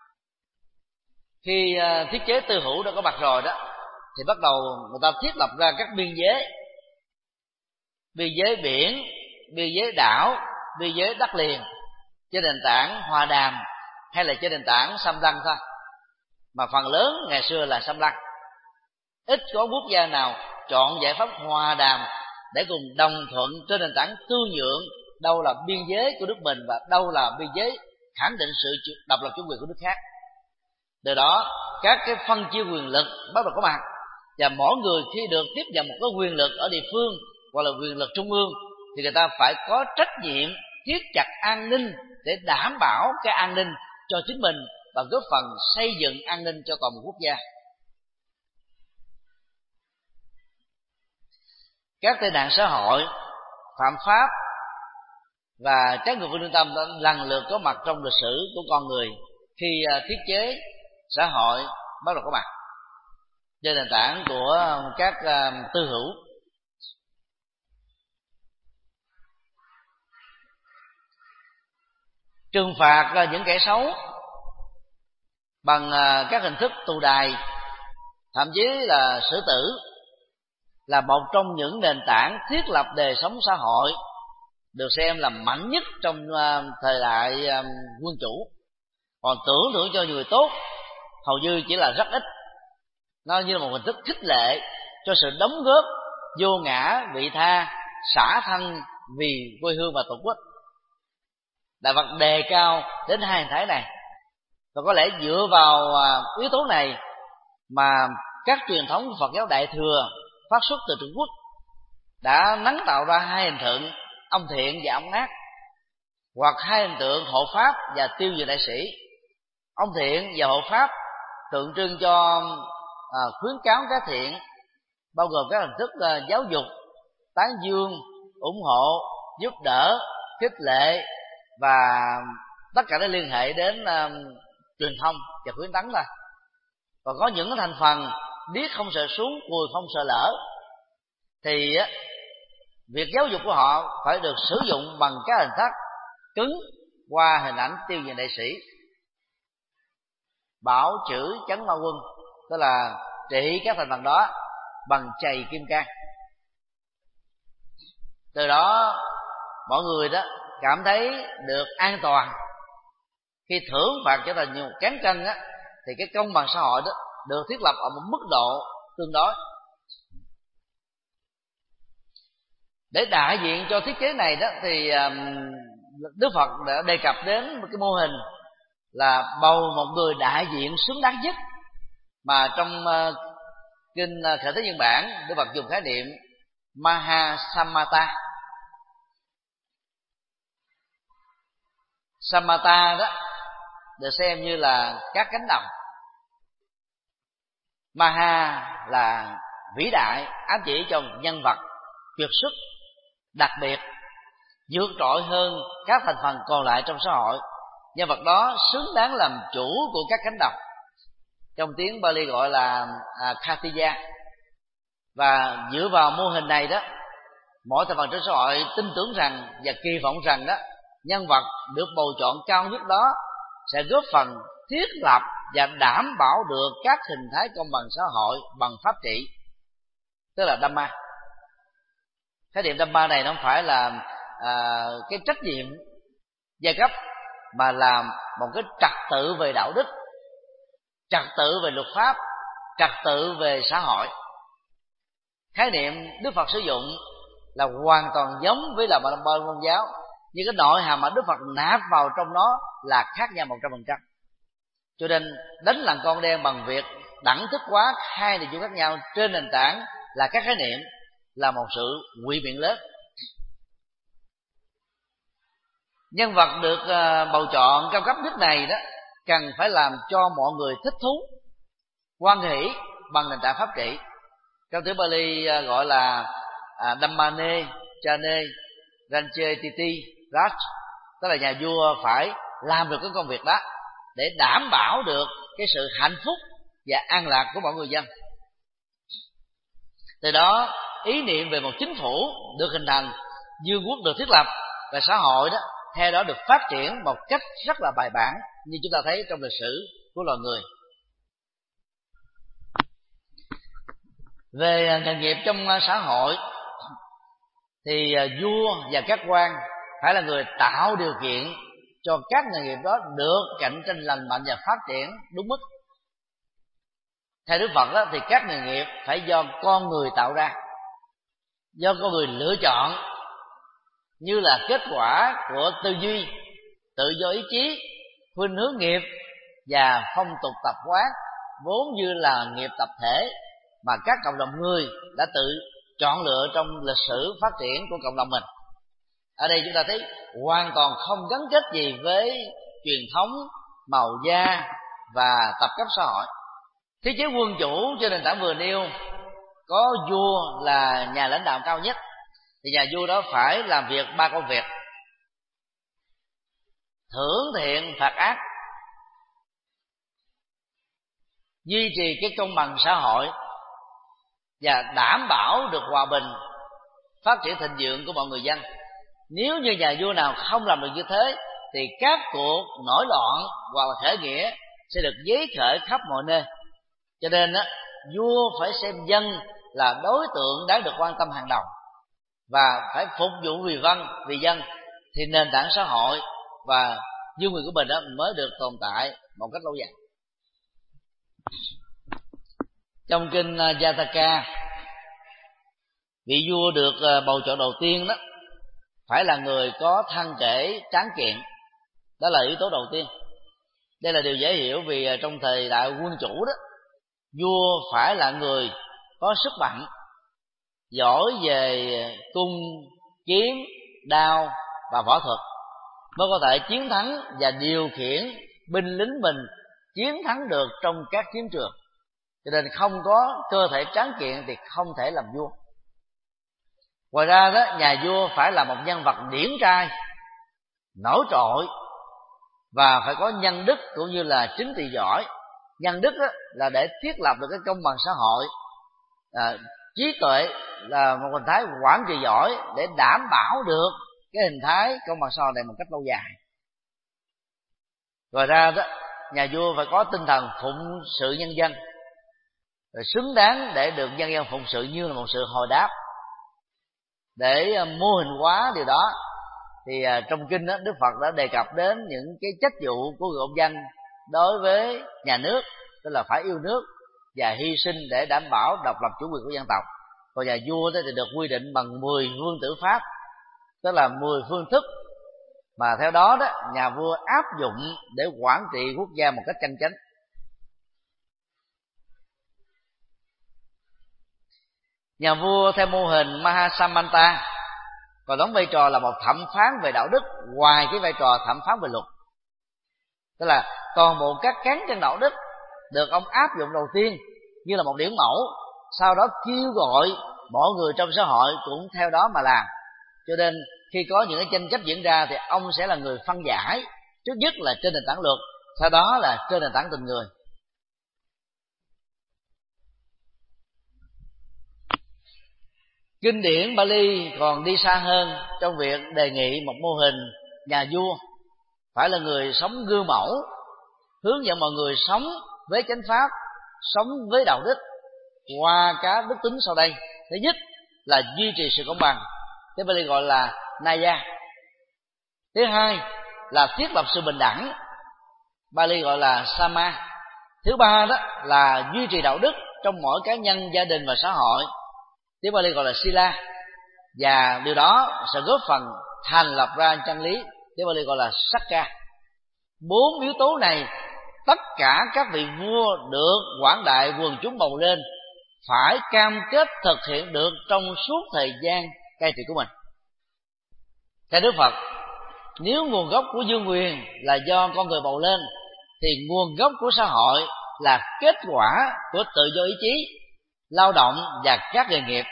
Khi uh, thiết chế tư hữu đã có mặt rồi đó, thì bắt đầu người ta thiết lập ra các biên giới, biên giới biển, biên giới đảo, biên giới đất liền, trên nền tảng hòa đàm hay là trên nền tảng xâm lăng thôi. Mà phần lớn ngày xưa là xâm lăng. Ít có quốc gia nào chọn giải pháp hòa đàm để cùng đồng thuận trên nền tảng tư nhượng đâu là biên giới của nước mình và đâu là biên giới khẳng định sự độc lập chủ quyền của nước khác. Từ đó các cái phân chia quyền lực bắt đầu có mặt, và mỗi người khi được tiếp nhận một cái quyền lực ở địa phương hoặc là quyền lực trung ương thì người ta phải có trách nhiệm siết chặt an ninh để đảm bảo cái an ninh cho chính mình và góp phần xây dựng an ninh cho toàn một quốc gia. Các tệ nạn xã hội, phạm pháp và trái ngược với lương tâm đã lần lượt có mặt trong lịch sử của con người khi thiết chế xã hội bắt đầu có mặt trên nền tảng của các tư hữu. Trừng phạt những kẻ xấu bằng các hình thức tù đày, thậm chí là xử tử, là một trong những nền tảng thiết lập đời sống xã hội được xem là mạnh nhất trong thời đại quân chủ. Còn tưởng thưởng cho người tốt hầu như chỉ là rất ít. Nó như là một hình thức khích lệ cho sự đóng góp vô ngã vị tha, xả thân vì quê hương và tổ quốc. Đạo Phật đề cao đến hai hình thái này, và có lẽ dựa vào yếu tố này mà các truyền thống của Phật giáo Đại Thừa phát xuất từ Trung Quốc đã nắng tạo ra hai hình tượng, ông thiện và ông ác, hoặc hai hình tượng hộ pháp và tiêu diệt đại sĩ. Ông thiện và hộ pháp tượng trưng cho à, khuyến cáo cái thiện, bao gồm các hình thức à, giáo dục, tán dương, ủng hộ, giúp đỡ, khích lệ và tất cả nó liên hệ đến à, truyền thông và khuyến tấn thôi. Còn có những thành phần biết không sợ xuống, cùi không sợ lỡ, thì á, việc giáo dục của họ phải được sử dụng bằng các hình thức cứng qua hình ảnh tiêu diệt đại sĩ, bảo chữ chấn ma quân, tức là trị các thành phần đó bằng chày kim cang. Từ đó mọi người đó cảm thấy được an toàn. Khi thưởng phạt trở thành nhiều cán cân á, thì cái công bằng xã hội đó được thiết lập ở một mức độ tương đối. Để đại diện cho thiết chế này đó thì Đức Phật đã đề cập đến một cái mô hình là bầu một người đại diện xứng đáng nhất, mà trong kinh Khởi Thế Nhân Bản Đức Phật dùng khái niệm Mahasamata. Samata đó được xem như là các cánh đồng. Maha là vĩ đại, ám chỉ cho một nhân vật tuyệt xuất, đặc biệt, vượt trội hơn các thành phần còn lại trong xã hội. Nhân vật đó xứng đáng làm chủ của các cánh đồng, trong tiếng Bali gọi là à, Khatija. Và dựa vào mô hình này đó, mỗi thành phần trong xã hội tin tưởng rằng và kỳ vọng rằng đó, nhân vật được bầu chọn cao nhất đó sẽ góp phần thiết lập và đảm bảo được các hình thái công bằng xã hội bằng pháp trị, tức là Dhamma. Khái niệm Dhamma này nó không phải là à, cái trách nhiệm giai cấp, mà là một cái trật tự về đạo đức, trật tự về luật pháp, trật tự về xã hội. Khái niệm Đức Phật sử dụng là hoàn toàn giống với là ba môn giáo, nhưng cái nội hàm mà Đức Phật nạp vào trong nó là khác nhau một trăm phần trăm. Cho nên đánh lằn con đen bằng việc đẳng thức hóa hai điều khác nhau trên nền tảng là các khái niệm là một sự ngụy biện lớn. Nhân vật được bầu chọn cao cấp nhất này đó cần phải làm cho mọi người thích thú, hoan hỷ bằng nền tảng pháp trị. Trong tiếng Bali gọi là Dhammane Chane Ranche Titi Raj, tức là nhà vua phải làm được cái công việc đó để đảm bảo được cái sự hạnh phúc và an lạc của mọi người dân. Từ đó ý niệm về một chính phủ được hình thành, vương quốc được thiết lập, và xã hội đó theo đó được phát triển một cách rất là bài bản, như chúng ta thấy trong lịch sử của loài người. Về nghề nghiệp trong xã hội thì vua và các quan phải là người tạo điều kiện cho các nghề nghiệp đó được cạnh tranh lành mạnh và phát triển đúng mức. Theo Đức Phật đó, thì các nghề nghiệp phải do con người tạo ra, do con người lựa chọn, như là kết quả của tư duy, tự do ý chí, khuynh hướng nghiệp và phong tục tập quán, vốn như là nghiệp tập thể mà các cộng đồng người đã tự chọn lựa trong lịch sử phát triển của cộng đồng mình. Ở đây chúng ta thấy hoàn toàn không gắn kết gì với truyền thống, màu da và tập cấp xã hội. Thiết chế quân chủ trên nền tảng vừa nêu có vua là nhà lãnh đạo cao nhất, thì nhà vua đó phải làm việc ba công việc: thưởng thiện phạt ác, duy trì cái công bằng xã hội và đảm bảo được hòa bình, phát triển thịnh vượng của mọi người dân. Nếu như nhà vua nào không làm được như thế thì các cuộc nổi loạn hoặc là khởi nghĩa sẽ được giấy khởi khắp mọi nơi. Cho nên á, vua phải xem dân là đối tượng đáng được quan tâm hàng đầu và phải phục vụ vì dân, vì dân thì nền tảng xã hội và vương quyền của mình đó mới được tồn tại một cách lâu dài. Trong kinh Jataka, vị vua được bầu chọn đầu tiên đó phải là người có thân thể tráng kiện. Đó là yếu tố đầu tiên. Đây là điều dễ hiểu vì trong thời đại quân chủ đó, vua phải là người có sức mạnh, giỏi về cung, kiếm, đao và võ thuật, mới có thể chiến thắng và điều khiển binh lính mình chiến thắng được trong các chiến trường. Cho nên không có cơ thể tráng kiện thì không thể làm vua. Ngoài ra đó, nhà vua phải là một nhân vật điển trai, nổi trội và phải có nhân đức cũng như là chính trị giỏi. Nhân đức đó là để thiết lập được cái công bằng xã hội, à, trí tuệ là một hình thái quản trị giỏi để đảm bảo được cái hình thái công bằng xã hội này một cách lâu dài. Ngoài ra đó, nhà vua phải có tinh thần phụng sự nhân dân, rồi xứng đáng để được nhân dân phụng sự như là một sự hồi đáp. Để mô hình hóa điều đó thì trong kinh đó, Đức Phật đã đề cập đến những cái trách vụ của người công dân đối với nhà nước, tức là phải yêu nước và hy sinh để đảm bảo độc lập chủ quyền của dân tộc. Còn nhà vua thì được quy định bằng mười vương tử pháp, tức là mười phương thức mà theo đó đó nhà vua áp dụng để quản trị quốc gia một cách chân chánh. Nhà vua theo mô hình Mahasamanta còn đóng vai trò là một thẩm phán về đạo đức ngoài cái vai trò thẩm phán về luật. Tức là toàn bộ các cán cân đạo đức được ông áp dụng đầu tiên như là một điển mẫu, sau đó kêu gọi mọi người trong xã hội cũng theo đó mà làm. Cho nên khi có những cái tranh chấp diễn ra thì ông sẽ là người phân giải, trước nhất là trên nền tảng luật, sau đó là trên nền tảng tình người. Kinh điển Bali còn đi xa hơn trong việc đề nghị một mô hình nhà vua phải là người sống gương mẫu, hướng dẫn mọi người sống với chánh pháp, sống với đạo đức qua các đức tính sau đây. Thứ nhất là duy trì sự công bằng, tiếng Bali gọi là Naya. Thứ hai là thiết lập sự bình đẳng, Bali gọi là Sama. Thứ ba đó là duy trì đạo đức trong mỗi cá nhân, gia đình và xã hội, tiếng Bali gọi là Sila. Và điều đó sẽ góp phần thành lập ra chân lý, tiếng Bali gọi là Sakka. Bốn yếu tố này tất cả các vị vua được quảng đại quần chúng bầu lên phải cam kết thực hiện được trong suốt thời gian cai trị của mình. Theo Đức Phật, nếu nguồn gốc của vương quyền là do con người bầu lên thì nguồn gốc của xã hội là kết quả của tự do ý chí, lao động và các nghề nghiệp.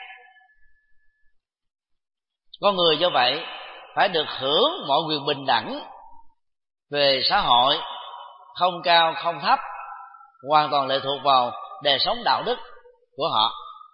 Con người do vậy phải được hưởng mọi quyền bình đẳng về xã hội, không cao không thấp, hoàn toàn lệ thuộc vào đời sống đạo đức của họ.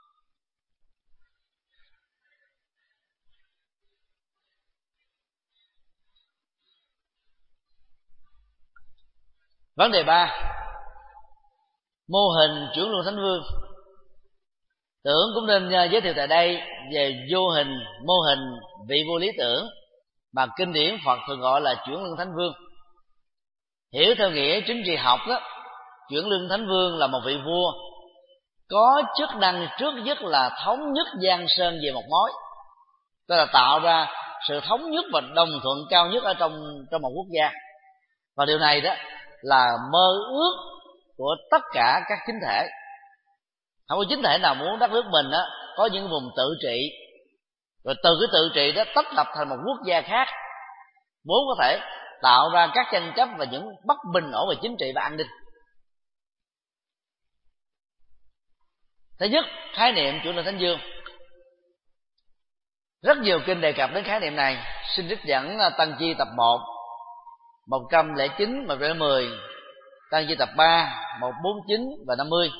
Vấn đề ba, mô hình chuyển luân thánh vương. Tưởng cũng nên giới thiệu tại đây về vô hình mô hình vị vua lý tưởng mà kinh điển Phật thường gọi là chuyển luân thánh vương. Hiểu theo nghĩa chính trị học đó, chuyển luân thánh vương là một vị vua có chức năng trước nhất là thống nhất giang sơn về một mối, tức là tạo ra sự thống nhất và đồng thuận cao nhất ở trong trong một quốc gia. Và điều này đó là mơ ước của tất cả các chính thể. Không có chính thể nào muốn đất nước mình đó có những vùng tự trị Rồi từ cái tự trị đó tách lập thành một quốc gia khác, vốn có thể tạo ra các tranh chấp và những bất bình ổn về chính trị và an ninh. Thứ nhất, khái niệm chuyển luân thánh dương. Rất nhiều kinh đề cập đến khái niệm này. Xin trích dẫn Tăng Chi tập một, một trăm lẻ chín, một trăm lẻ mười, Tăng Chi tập ba, một trăm bốn mươi chín và năm mươi.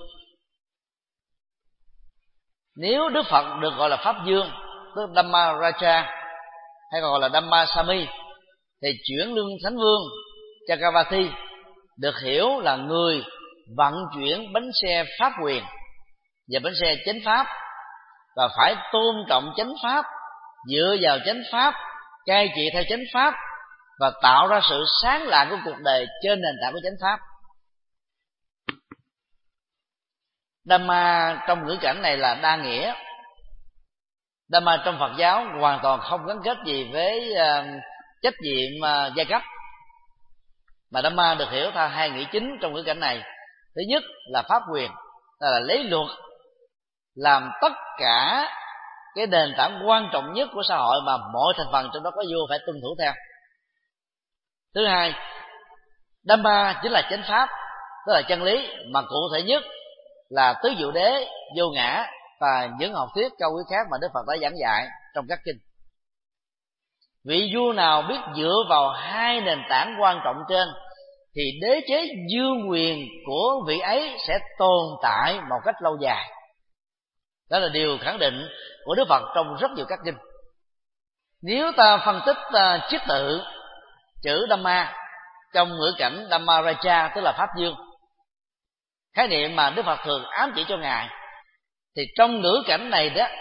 Nếu Đức Phật được gọi là Pháp Dương, tức Dhamma Raja, hay còn gọi là Dhamma Sami, thì chuyển luân thánh vương Chakravarti được hiểu là người vận chuyển bánh xe pháp quyền và bánh xe chánh pháp, và phải tôn trọng chánh pháp, dựa vào chánh pháp, cai trị theo chánh pháp, và tạo ra sự sáng lạng của cuộc đời trên nền tảng của chánh pháp. Dhamma trong ngữ cảnh này là đa nghĩa. Dhamma trong Phật giáo hoàn toàn không gắn kết gì với uh, trách nhiệm uh, giai cấp, mà Dhamma được hiểu theo hai nghĩa chính trong ngữ cảnh này. Thứ nhất là pháp quyền, là lấy luật làm tất cả cái nền tảng quan trọng nhất của xã hội mà mọi thành phần trong đó có vua phải tuân thủ theo. Thứ hai, Dhamma chính là chánh pháp, tức là chân lý, mà cụ thể nhất là tứ diệu đế, vô ngã và những học thuyết cao quý khác mà Đức Phật đã giảng dạy trong các kinh. Vị vua nào biết dựa vào hai nền tảng quan trọng trên thì đế chế dương quyền của vị ấy sẽ tồn tại một cách lâu dài. Đó là điều khẳng định của Đức Phật trong rất nhiều các kinh. Nếu ta phân tích uh, chiết tự chữ Dhamma trong ngữ cảnh Dhamma Raja, tức là Pháp Dương, khái niệm mà Đức Phật thường ám chỉ cho Ngài, thì trong ngữ cảnh này đó,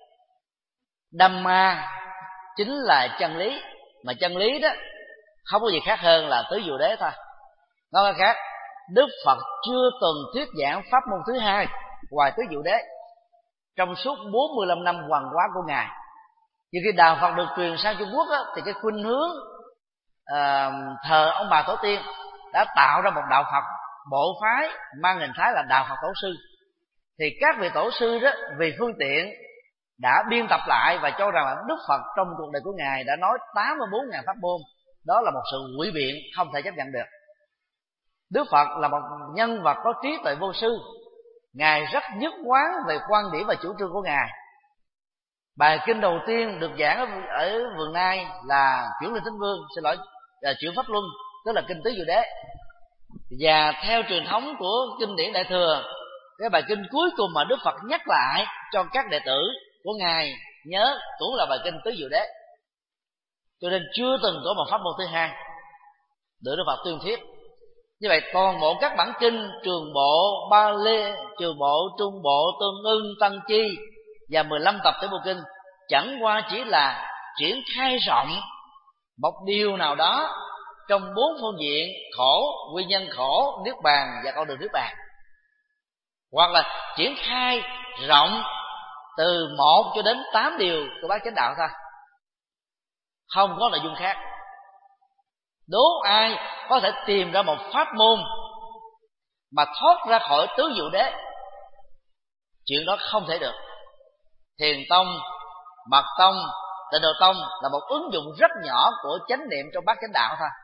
Dhamma chính là chân lý, mà chân lý đó không có gì khác hơn là tứ diệu đế thôi. Nói cách khác, Đức Phật chưa từng thuyết giảng pháp môn thứ hai ngoài tứ diệu đế trong suốt bốn mươi lăm năm hoàng hóa của Ngài. Vì khi đạo Phật được truyền sang Trung Quốc á, thì cái khuynh hướng uh, thờ ông bà tổ tiên đã tạo ra một đạo Phật bộ phái mang hình thái là đạo Phật tổ sư. Thì các vị tổ sư đó vì phương tiện đã biên tập lại và cho rằng là Đức Phật trong cuộc đời của Ngài đã nói tám mươi bốn nghìn pháp môn. Đó là một sự ngụy biện không thể chấp nhận được. Đức Phật là một nhân vật có trí tuệ vô sư. Ngài rất nhất quán về quan điểm và chủ trương của Ngài. Bài kinh đầu tiên được giảng ở, ở vườn Nai là chuyển luân thánh vương, xin lỗi, là chuyển pháp luân, tức là kinh tứ diệu đế. Và theo truyền thống của kinh điển Đại Thừa, cái bài kinh cuối cùng mà Đức Phật nhắc lại cho các đệ tử của Ngài nhớ cũng là bài kinh tứ diệu đế. Cho nên chưa từng có một pháp môn thứ hai được Đức Phật tuyên thuyết. Như vậy toàn bộ các bản kinh Trường Bộ, Ba Lê, Trường Bộ, Trung Bộ, Tương Ưng, Tăng Chi và mười lăm tập Tiểu Bộ Kinh chẳng qua chỉ là triển khai rộng một điều nào đó trong bốn phương diện: khổ, nguyên nhân khổ, niết bàn và con đường niết bàn, hoặc là triển khai rộng từ một cho đến tám điều của bát chánh đạo thôi, không có nội dung khác. Đố ai có thể tìm ra một pháp môn mà thoát ra khỏi tứ diệu đế, chuyện đó không thể được. Thiền tông, mật tông, tịnh độ tông là một ứng dụng rất nhỏ của chánh niệm trong bát chánh đạo thôi.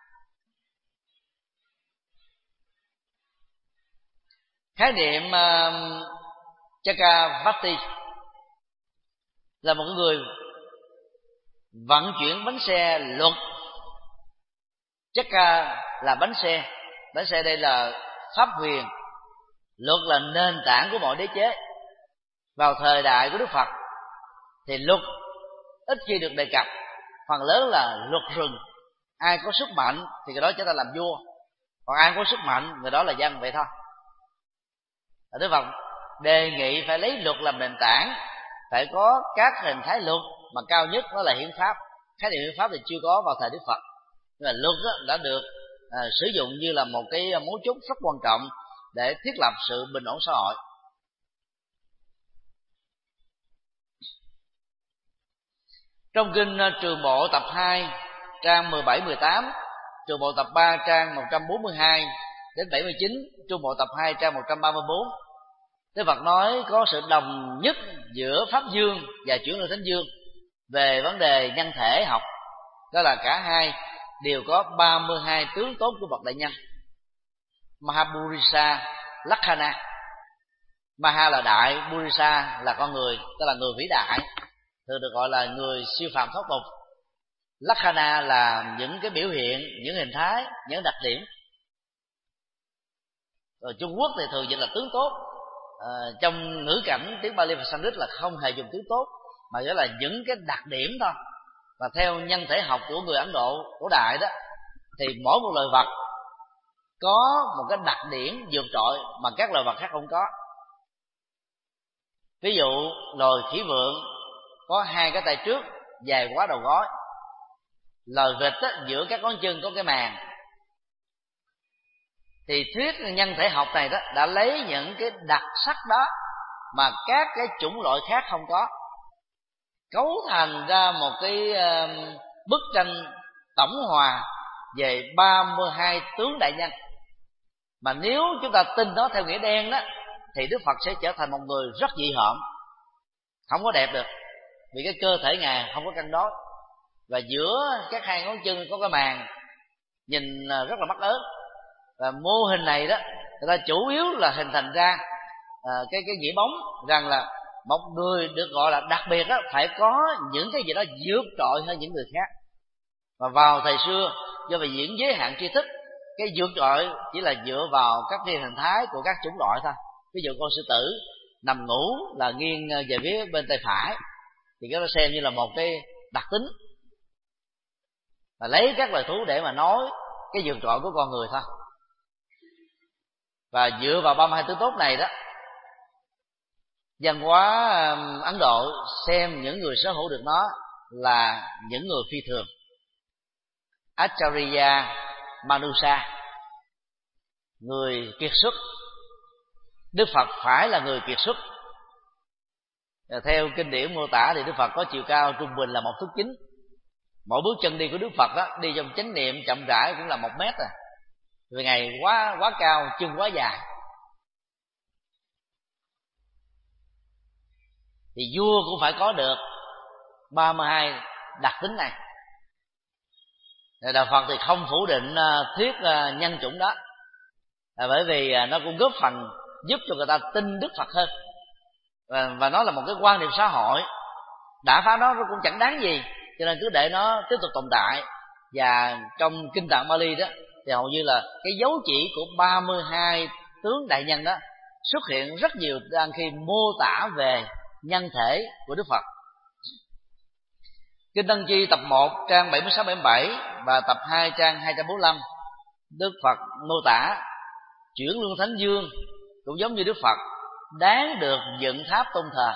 Khái niệm uh, Chakravarti là một người vận chuyển bánh xe luật. Chakra là bánh xe, bánh xe đây là pháp huyền, luật là nền tảng của mọi đế chế. Vào thời đại của Đức Phật thì luật ít khi được đề cập, phần lớn là luật rừng. Ai có sức mạnh thì người đó trở thành làm vua, còn ai có sức mạnh người đó là dân, vậy thôi. Đức Phật đề nghị phải lấy luật làm nền tảng, phải có các hình thái luật, mà cao nhất đó là hiến pháp. Khái niệm hiến pháp thì chưa có vào thời Đức Phật, nhưng mà luật đã được à, sử dụng như là một cái mấu chốt rất quan trọng để thiết lập sự bình ổn xã hội. Trong kinh Trường Bộ tập hai trang mười bảy mười tám, Trường Bộ tập ba trang một trăm bốn mươi hai đến bảy mươi chín, Trường Bộ tập hai trang một trăm ba mươi bốn, Đức Phật nói có sự đồng nhất giữa Pháp Dương và chuyển luân thánh Dương. về vấn đề nhân thể học, đó là cả hai đều có ba mươi hai tướng tốt của bậc đại nhân. Mahabhurisa Lakkhana, Maha là đại, Purisa là con người, tức là người vĩ đại, thường được gọi là người siêu phàm thoát tục. Lakkhana là những cái biểu hiện, những hình thái, những đặc điểm. Rồi Trung Quốc thì thường dịch là tướng tốt. À, trong ngữ cảnh tiếng Pali và Sanskrit là không hề dùng tướng tốt, mà đó là những cái đặc điểm thôi. Và theo nhân thể học của người Ấn Độ cổ đại đó, thì mỗi một loài vật có một cái đặc điểm vượt trội mà các loài vật khác không có. Ví dụ loài khỉ vượn có hai cái tay trước dài quá đầu gối. Loài vịt á, giữa các ngón chân có cái màng. Thì thuyết nhân thể học này đó đã lấy những cái đặc sắc đó mà các cái chủng loại khác không có, cấu thành ra một cái uh, bức tranh tổng hòa về ba mươi hai tướng đại nhân. Mà nếu chúng ta tin nó theo nghĩa đen đó, thì Đức Phật sẽ trở thành một người rất dị hợm, không có đẹp được, vì cái cơ thể Ngài không có cân đối. Và giữa các hai ngón chân có cái màng, nhìn rất là mắc ớn. Và mô hình này đó, người ta chủ yếu là hình thành ra à, cái cái nghĩa bóng rằng là một người được gọi là đặc biệt đó phải có những cái gì đó vượt trội hơn những người khác. Và vào thời xưa, do về diễn giới hạn tri thức, cái vượt trội chỉ là dựa vào các cái hình thái của các chủng loại thôi. Ví dụ con sư tử nằm ngủ là nghiêng về phía bên tay phải, thì cái đó xem như là một cái đặc tính, và lấy các loài thú để mà nói cái vượt trội của con người thôi. Và dựa vào ba mươi hai tướng tốt này đó, văn hóa Ấn Độ xem những người sở hữu được nó là những người phi thường. Acharya Manusa, người kiệt xuất. Đức Phật phải là người kiệt xuất. Theo kinh điển mô tả thì Đức Phật có chiều cao trung bình là một thước chín. Mỗi bước chân đi của Đức Phật đó, đi trong chánh niệm chậm rãi cũng là một mét à. Vì Ngài quá quá cao, chân quá dài. Thì vua cũng phải có được ba mươi hai đặc tính này. Đạo Phật thì không phủ định thuyết nhân chủng đó, là bởi vì nó cũng góp phần giúp cho người ta tin Đức Phật hơn. Và, và nó là một cái quan niệm xã hội, đã phá nó cũng chẳng đáng gì, cho nên cứ để nó tiếp tục tồn tại. Và trong kinh tạng Bali đó thì hầu như là cái dấu chỉ của ba mươi hai tướng đại nhân đó xuất hiện rất nhiều đang khi mô tả về nhân thể của Đức Phật. Kinh Tăng Chi tập một trang bảy mươi sáu bảy mươi bảy và tập hai trang hai trăm bốn mươi lăm, Đức Phật mô tả chuyển luân thánh vương cũng giống như Đức Phật, đáng được dựng tháp tôn thờ.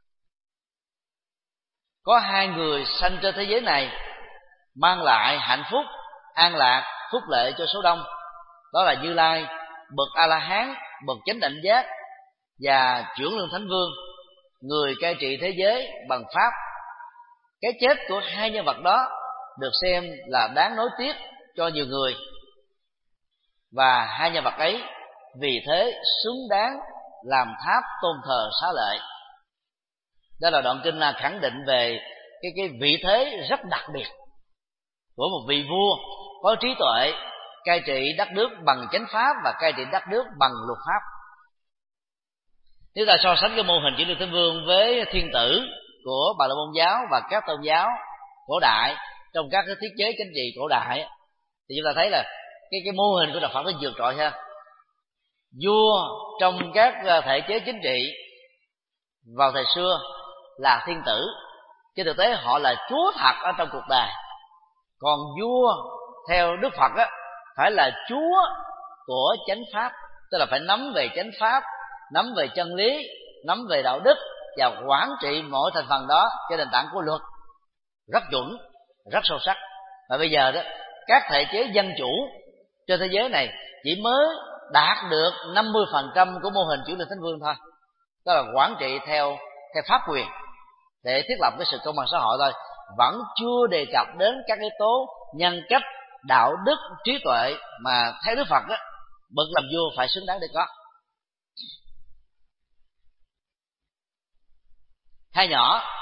Có hai người sanh trên thế giới này mang lại hạnh phúc, an lạc, phúc lệ cho số đông, đó là Như Lai, bậc A La Hán, bậc chánh đảnh giác, và chuyển luân thánh vương, người cai trị thế giới bằng pháp. Cái chết của hai nhân vật đó được xem là đáng nối tiếc cho nhiều người, và hai nhân vật ấy vì thế xứng đáng làm tháp tôn thờ xá lợi. Đó là đoạn kinh là khẳng định về cái cái vị thế rất đặc biệt của một vị vua có trí tuệ, cai trị đất nước bằng chánh pháp và cai trị đất nước bằng luật pháp. Nếu ta so sánh cái mô hình chuyển luân thánh vương với thiên tử của Bà La Môn giáo và các tôn giáo cổ đại trong các cái thiết chế chính trị cổ đại, thì chúng ta thấy là cái cái mô hình của Đạo Phật nó vượt trội hơn. Vua trong các thể chế chính trị vào thời xưa là thiên tử, trên thực tế họ là chúa thật ở trong cuộc đời. Còn vua theo Đức Phật á, phải là chúa của chánh pháp, tức là phải nắm về chánh pháp, nắm về chân lý, nắm về đạo đức và quản trị mọi thành phần đó trên nền tảng của luật rất chuẩn, rất sâu sắc. Và bây giờ đó, các thể chế dân chủ trên thế giới này chỉ mới đạt được năm mươi phần trăm của mô hình chuyển luân thánh vương thôi, đó là quản trị theo theo pháp quyền để thiết lập cái sự công bằng xã hội thôi, vẫn chưa đề cập đến các yếu tố nhân cách, đạo đức, trí tuệ mà theo Đức Phật đó, bậc làm vua phải xứng đáng để có. Hai nhỏ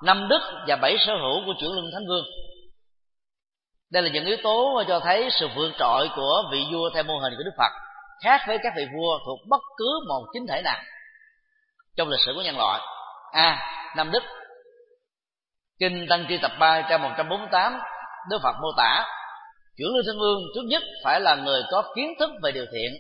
năm đức và bảy sở hữu của chuyển luân thánh vương. Đây là những yếu tố cho thấy sự vượt trội của vị vua theo mô hình của Đức Phật, khác với các vị vua thuộc bất cứ một chính thể nào trong lịch sử của nhân loại. A. À, năm đức. Kinh Tăng Tri Tập ba trang một trăm bốn mươi tám, Đức Phật mô tả chuyển luân thánh vương trước nhất phải là người có kiến thức về điều thiện,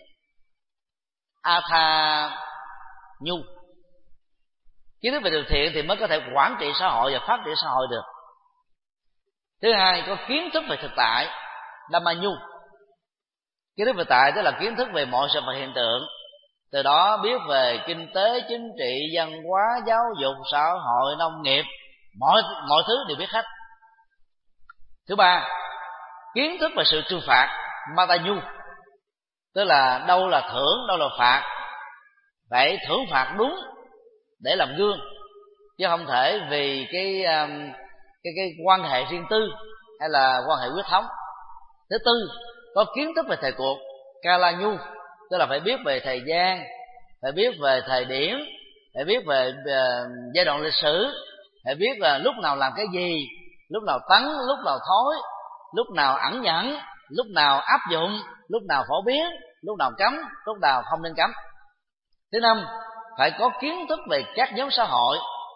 Atha Nhu. Kiến thức về điều thiện thì mới có thể quản trị xã hội và phát triển xã hội được. Thứ hai, có kiến thức về thực tại, Dhamma Nhu. Kiến thức về tại tức là kiến thức về mọi sự vật hiện tượng, từ đó biết về kinh tế, chính trị, văn hóa, giáo dục, xã hội, nông nghiệp, mọi mọi thứ đều biết hết. Thứ ba, kiến thức về sự trừng phạt, Mata Nhu, tức là đâu là thưởng, đâu là phạt, phải thưởng phạt đúng để làm gương, chứ không thể vì cái cái cái quan hệ riêng tư hay là quan hệ huyết thống. Thứ tư, có kiến thức về thời cuộc, Kala Nhu, tức là phải biết về thời gian, phải biết về thời điểm, phải biết về, về giai đoạn lịch sử, phải biết là lúc nào làm cái gì, lúc nào tấn, lúc nào thối, lúc nào ẩn nhẫn, lúc nào áp dụng, lúc nào phổ biến, lúc nào cấm, lúc nào không nên cấm. Thứ năm, phải có kiến thức về các nhóm xã hội,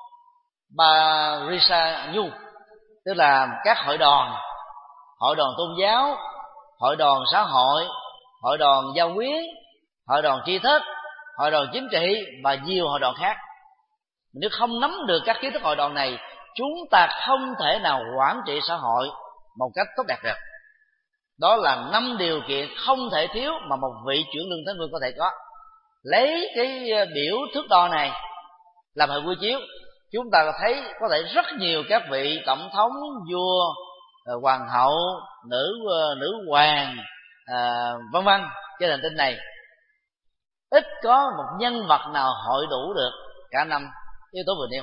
Parisa Nhu, tức là các hội đoàn, hội đoàn tôn giáo, hội đoàn xã hội, hội đoàn giao quyến, hội đoàn tri thức, hội đoàn chính trị và nhiều hội đoàn khác. Nếu không nắm được các kiến thức hội đoàn này, chúng ta không thể nào quản trị xã hội một cách tốt đẹp được. Đó là năm điều kiện không thể thiếu mà một vị chuyển luân thánh vương có thể có. Lấy cái biểu thước đo này làm hệ quy chiếu, chúng ta thấy có thể rất nhiều các vị tổng thống, vua, hoàng hậu, nữ nữ hoàng, à, vân vân trên hành tinh này, ít có một nhân vật nào hội đủ được cả năm yếu tố vừa nêu.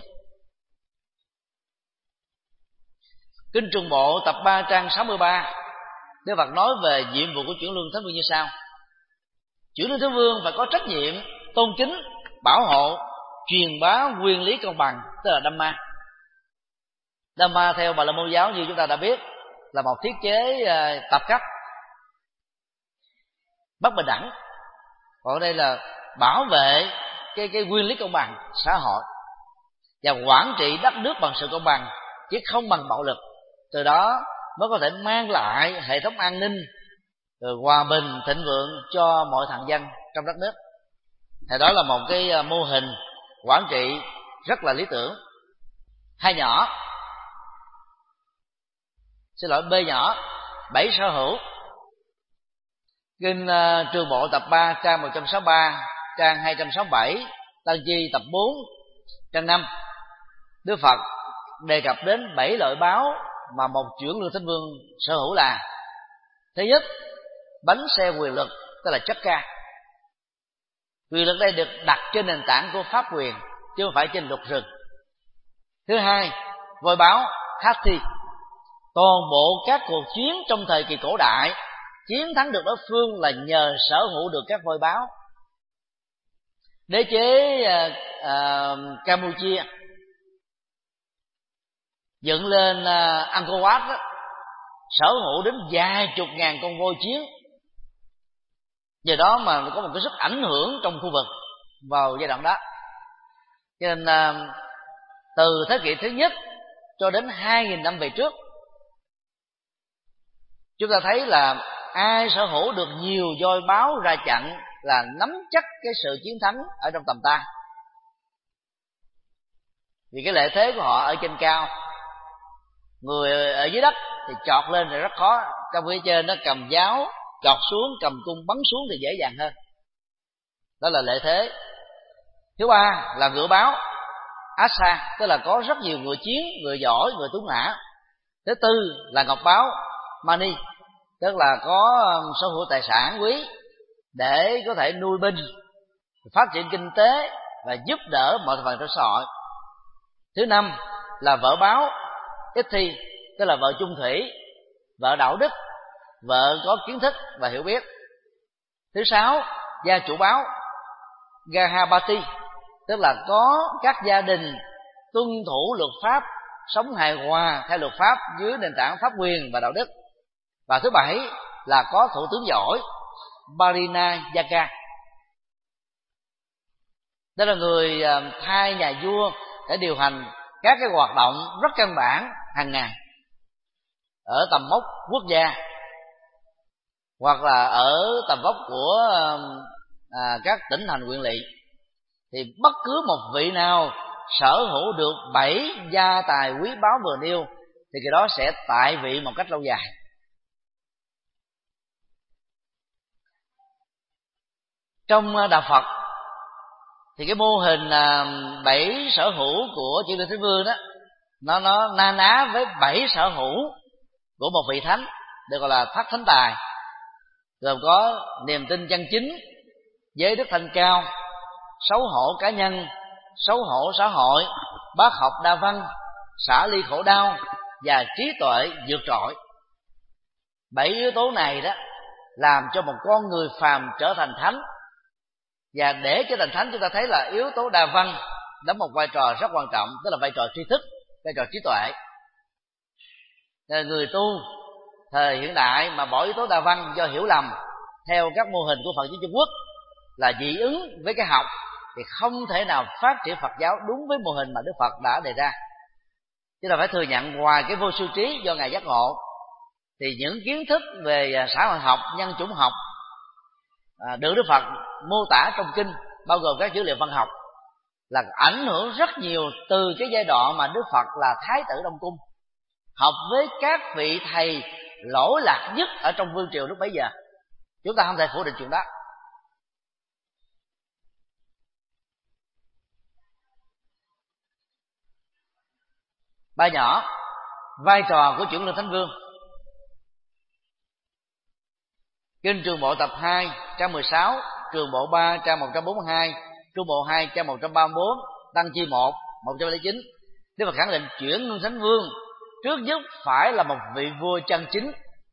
Kinh Trường Bộ tập ba trang sáu mươi ba, Đức Phật nói về nhiệm vụ của chuyển luân thánh vương như sau: chuyển luân thánh vương phải có trách nhiệm tôn kính, bảo hộ, truyền bá nguyên lý công bằng, tức là Dhamma. Dhamma theo Bà La Môn giáo như chúng ta đã biết là một thiết chế tập cấp bất bình đẳng. Còn đây là bảo vệ cái cái nguyên lý công bằng xã hội và quản trị đất nước bằng sự công bằng chứ không bằng bạo lực. Từ đó mới có thể mang lại hệ thống an ninh, rồi hòa bình thịnh vượng cho mọi thành dân trong đất nước. Thì đó là một cái mô hình quản trị rất là lý tưởng. Hai nhỏ, xin lỗi B nhỏ, bảy sở hữu. Kinh uh, Trường Bộ tập ba trang một trăm sáu mươi ba, trang hai trăm sáu mươi bảy, Tăng Chi tập bốn, trang năm, Đức Phật đề cập đến bảy loại báo mà một chuyển luân thánh vương sở hữu là: thứ nhất, bánh xe quyền lực, tức là chất ca. Quyền lực đây được đặt trên nền tảng của pháp quyền chứ không phải trên luật rừng. Thứ hai, voi báo, Hathi. Toàn bộ các cuộc chiến trong thời kỳ cổ đại chiến thắng được đối phương là nhờ sở hữu được các voi báo. Đế chế uh, uh, Campuchia dựng lên uh, Angkor Wat đó, sở hữu đến vài chục ngàn con voi chiến. Nhờ đó mà có một cái sức ảnh hưởng trong khu vực vào giai đoạn đó. Cho nên uh, từ thế kỷ thứ nhất cho đến hai nghìn năm về trước, chúng ta thấy là ai sở hữu được nhiều voi báo ra trận là nắm chắc cái sự chiến thắng ở trong tầm tay. Vì cái lợi thế của họ ở trên cao, người ở dưới đất thì chọt lên thì rất khó, trong phía trên nó cầm giáo, chọt xuống, cầm cung bắn xuống thì dễ dàng hơn. Đó là lợi thế. Thứ ba là ngựa báo, Asa, tức là có rất nhiều người chiến, người giỏi, người tuấn mã. Thứ tư là ngọc báo, Mani, tức là có sở hữu tài sản quý để có thể nuôi binh, phát triển kinh tế và giúp đỡ mọi thành phần trong xã hội. Thứ năm là vợ báo, Ithi, tức là vợ chung thủy, vợ đạo đức, vợ có kiến thức và hiểu biết. Thứ sáu, gia chủ báo, Gahabati, tức là có các gia đình tuân thủ luật pháp sống hài hòa theo luật pháp dưới nền tảng pháp quyền và đạo đức. Và thứ bảy là có thủ tướng giỏi, Parinayaka. Đó là người thay nhà vua để điều hành các cái hoạt động rất căn bản hàng ngày ở tầm vóc quốc gia, hoặc là ở tầm vóc của à, các tỉnh thành huyện lỵ. Thì bất cứ một vị nào sở hữu được bảy gia tài quý báu vừa nêu thì cái đó sẽ tại vị một cách lâu dài. Trong đạo Phật thì cái mô hình à, bảy sở hữu của chư Linh Thánh Vương đó, nó nó na ná với bảy sở hữu của một vị thánh, được gọi là thất thánh tài, gồm có niềm tin chân chính, giới đức thanh cao, xấu hổ cá nhân, xấu hổ xã hội, bác học đa văn, xả ly khổ đau và trí tuệ vượt trội. Bảy yếu tố này đó làm cho một con người phàm trở thành thánh. Và để trở thành thánh, chúng ta thấy là yếu tố đa văn đóng một vai trò rất quan trọng, tức là vai trò tri thức, vai trò trí tuệ. Người tu thời hiện đại mà bỏ yếu tố đa văn do hiểu lầm theo các mô hình của Phật giáo Trung Quốc là dị ứng với cái học, thì không thể nào phát triển Phật giáo đúng với mô hình mà Đức Phật đã đề ra. Chúng ta phải thừa nhận, ngoài cái vô sư trí do Ngài giác ngộ, thì những kiến thức về xã hội học, nhân chủng học à, được Đức Phật mô tả trong kinh, bao gồm các dữ liệu văn học, là ảnh hưởng rất nhiều từ cái giai đoạn mà Đức Phật là Thái tử Đông Cung, học với các vị thầy lỗi lạc nhất ở trong vương triều lúc bấy giờ. Chúng ta không thể phủ định chuyện đó. Ba nhỏ, vai trò của Chuyển Lưu Thánh Vương. Kinh Trường Bộ tập hai, trang mười sáu, Trường Bộ ba, trang một trăm bốn mươi hai, Trung Bộ hai, trang một trăm ba mươi bốn, Tăng Chi một, một trăm lẻ chín. Đức Phật khẳng định Chuyển Lưu Thánh Vương trước nhất phải là một vị vua chân chính,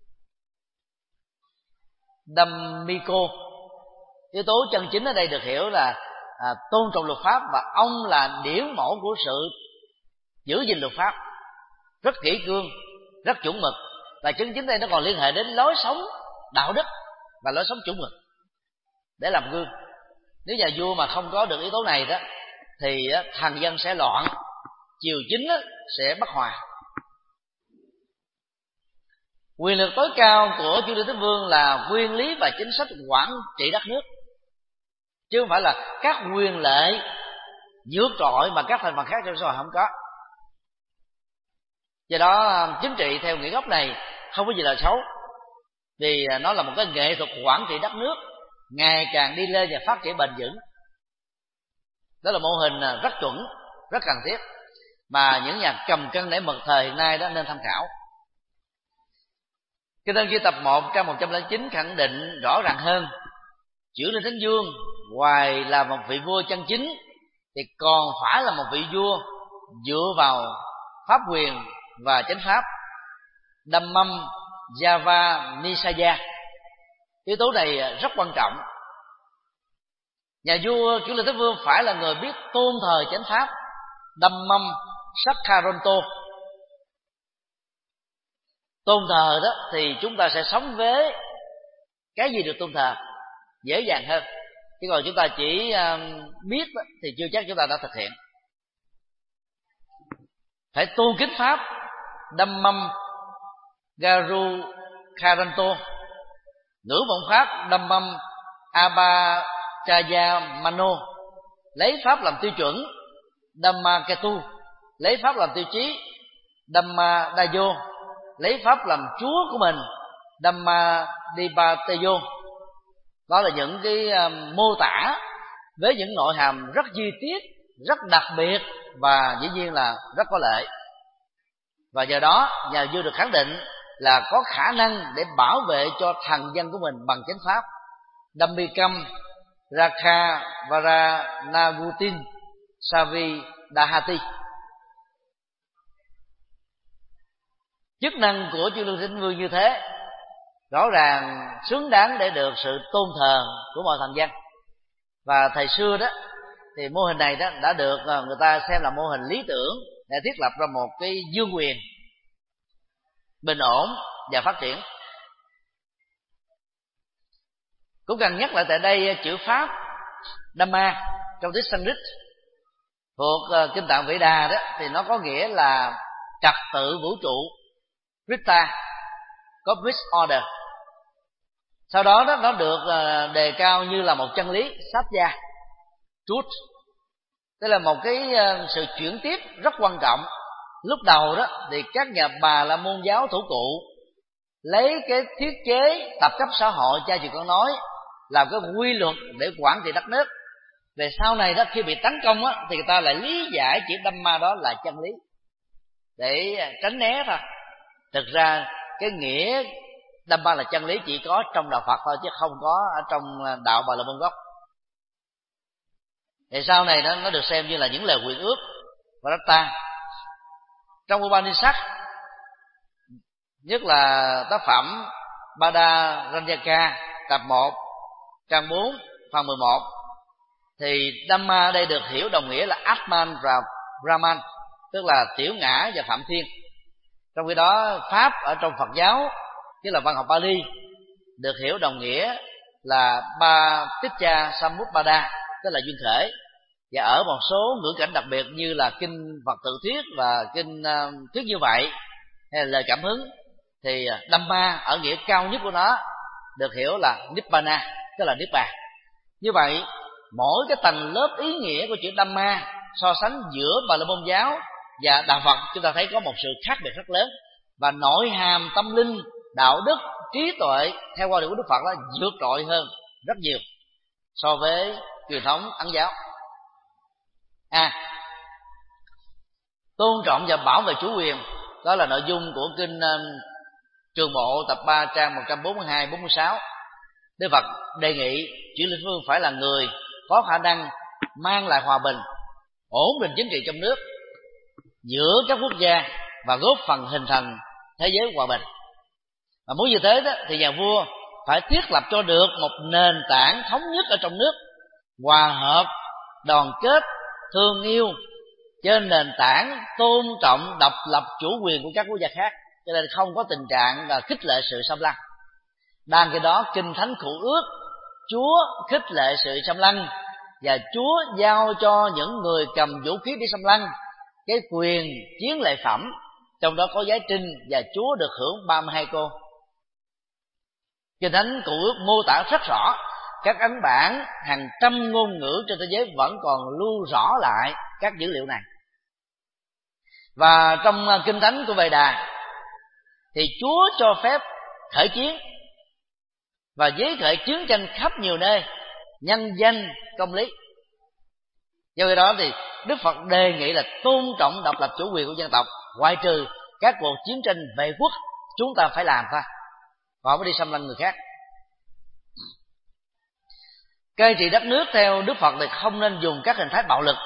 Dhammiko. Yếu tố chân chính ở đây được hiểu là à, tôn trọng luật pháp, và ông là điển mẫu của sự giữ gìn luật pháp, rất kỹ cương, rất chuẩn mực. Và chân chính đây nó còn liên hệ đến lối sống đạo đức và lối sống chuẩn mực để làm gương. Nếu nhà vua mà không có được yếu tố này đó thì thần dân sẽ loạn, triều chính sẽ bất hòa. Quyền lực tối cao của Chư Lưu Thánh Vương là nguyên lý và chính sách quản trị đất nước, chứ không phải là các quyền lệ vượt trội mà các thành phần khác trong xã hội không có. Do đó chính trị theo nghĩa gốc này không có gì là xấu, vì nó là một cái nghệ thuật quản trị đất nước ngày càng đi lên và phát triển bền vững. Đó là mô hình rất chuẩn, rất cần thiết, mà những nhà cầm cân nảy mực thời hiện nay đó nên tham khảo. Kinh Tân Chi tập một, trang một trăm lẻ chín khẳng định rõ ràng hơn, Chuyển Lưu Thánh Vương ngoài là một vị vua chân chính thì còn phải là một vị vua dựa vào pháp quyền và chánh pháp, Dhammam Java Nisaya. Yếu tố này rất quan trọng. Nhà vua Chuyển Lưu Thánh Vương phải là người biết tôn thờ chánh pháp, Dhammam Sakharonto. Tôn thờ đó thì chúng ta sẽ sống với cái gì được tôn thờ dễ dàng hơn, chứ còn chúng ta chỉ biết thì chưa chắc chúng ta đã thực hiện. Phải tôn kính pháp, Dhammam Garu Karanto. Ngữ vọng pháp, Dhammam Abhachaya Mano. Lấy pháp làm tiêu chuẩn, Dhamma Ketu. Lấy pháp làm tiêu chí, Dhamma Dayo. Lấy pháp làm chúa của mình, Dhamma Dipateyo. Đó là những cái mô tả với những nội hàm rất chi tiết, rất đặc biệt và dĩ nhiên là rất có lợi. Và do đó nhà vua được khẳng định là có khả năng để bảo vệ cho thần dân của mình bằng chánh pháp, Dhammikam Rakha Varanagutin Savi Dahati. Chức năng của Chư Lưu Thánh Vương như thế rõ ràng xứng đáng để được sự tôn thờ của mọi thần dân. Và thời xưa đó thì mô hình này đó đã được người ta xem là mô hình lý tưởng để thiết lập ra một cái vương quyền bình ổn và phát triển. Cũng cần nhắc lại tại đây chữ Pháp Dhamma trong tiếng Sanskrit thuộc uh, kinh tạng Vệ Đà đó thì nó có nghĩa là trật tự vũ trụ, Rita, có order. Sau đó, đó nó được uh, đề cao như là một chân lý Satya, truth, tức là một cái uh, sự chuyển tiếp rất quan trọng. Lúc đầu đó thì các nhà Bà La Môn giáo thủ cụ lấy cái thiết chế tập cấp xã hội cha chị con nói làm cái quy luật để quản trị đất nước. Về sau này đó, khi bị tấn công á, thì người ta lại lý giải chữ Dhamma đó là chân lý để tránh né thôi. Thực ra cái nghĩa Dhamma là chân lý chỉ có trong đạo Phật thôi, chứ không có ở trong đạo Bà La Môn gốc. Thì sau này nó, nó được xem như là những lời nguyện ước và ta. Trong Upanishad, nhất là tác phẩm Bada Ranyaka tập một trang bốn phần mười một, thì Dhamma ở đây được hiểu đồng nghĩa là Atman và Brahman, tức là tiểu ngã và phạm thiên. Trong khi đó Pháp ở trong Phật giáo, tức là văn học Pali, được hiểu đồng nghĩa là Ba Ticca Samutpada, tức là duyên khởi. Và ở một số ngữ cảnh đặc biệt như là kinh Phật tự thuyết và kinh uh, thuyết như vậy, hay là lời cảm hứng, thì Dhamma ở nghĩa cao nhất của nó được hiểu là Nibbana, tức là Niết Bàn. Như vậy mỗi cái tầng lớp ý nghĩa của chữ Dhamma so sánh giữa Bà La Môn giáo và đạo Phật, chúng ta thấy có một sự khác biệt rất lớn. Và nội hàm tâm linh, đạo đức, trí tuệ theo quan điểm của Đức Phật đó vượt trội hơn rất nhiều so với truyền thống Ấn giáo. À, tôn trọng và bảo vệ chủ quyền, đó là nội dung của kinh uh, Trường Bộ tập ba trang một trăm bốn mươi hai bốn mươi sáu. Đức Phật đề nghị chư Linh Phương phải là người có khả năng mang lại hòa bình, ổn định chính trị trong nước giữa các quốc gia và góp phần hình thành thế giới hòa bình. Và muốn như thế đó, thì nhà vua phải thiết lập cho được một nền tảng thống nhất ở trong nước, hòa hợp, đoàn kết, thương yêu trên nền tảng tôn trọng độc lập chủ quyền của các quốc gia khác, cho nên không có tình trạng là khích lệ sự xâm lăng. Đang cái đó kinh thánh cụ ước Chúa khích lệ sự xâm lăng, và Chúa giao cho những người cầm vũ khí đi xâm lăng cái quyền chiến lợi phẩm, trong đó có giái trinh, và Chúa được hưởng ba mươi hai cô. Kinh thánh cụ ước mô tả rất rõ. Các ấn bản hàng trăm ngôn ngữ trên thế giới vẫn còn lưu rõ lại các dữ liệu này. Và trong kinh thánh của Vệ Đà thì Chúa cho phép khởi chiến và giới khởi chiến tranh khắp nhiều nơi, nhân danh công lý. Do vậy đó thì Đức Phật đề nghị là tôn trọng độc lập chủ quyền của dân tộc, ngoại trừ các cuộc chiến tranh vệ quốc chúng ta phải làm thôi, còn không đi xâm lăng người khác. Cai trị đất nước theo Đức Phật thì không nên dùng các hình thái bạo lực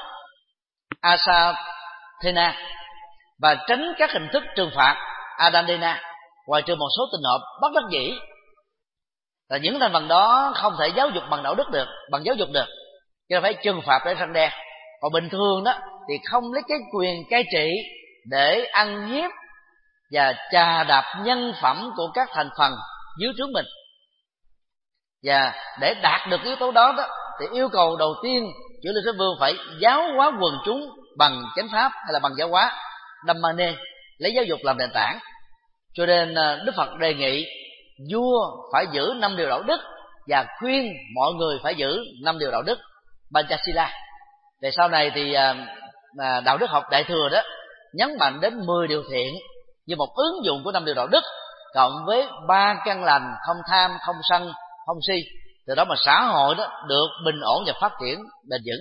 Asathena và tránh các hình thức trừng phạt Adandena, ngoài trừ một số tình hợp bất đắc dĩ. Là những thành phần đó không thể giáo dục bằng đạo đức được, bằng giáo dục được, cho nên phải trừng phạt để răn đe. Còn bình thường đó thì không lấy cái quyền cai trị để ăn hiếp và chà đạp nhân phẩm của các thành phần dưới trướng mình. Và để đạt được yếu tố đó, đó thì yêu cầu đầu tiên chư Linh Thế Vương phải giáo hóa quần chúng bằng chánh pháp hay là bằng giáo hóa Dhammane, lấy giáo dục làm nền tảng. Cho nên Đức Phật đề nghị vua phải giữ năm điều đạo đức và khuyên mọi người phải giữ năm điều đạo đức Panchasila. Về sau này thì đạo đức học Đại thừa đó nhấn mạnh đến mười điều thiện như một ứng dụng của năm điều đạo đức, cộng với ba căn lành không tham, không sân, không si. Từ đó mà xã hội đó được bình ổn và phát triển bền vững.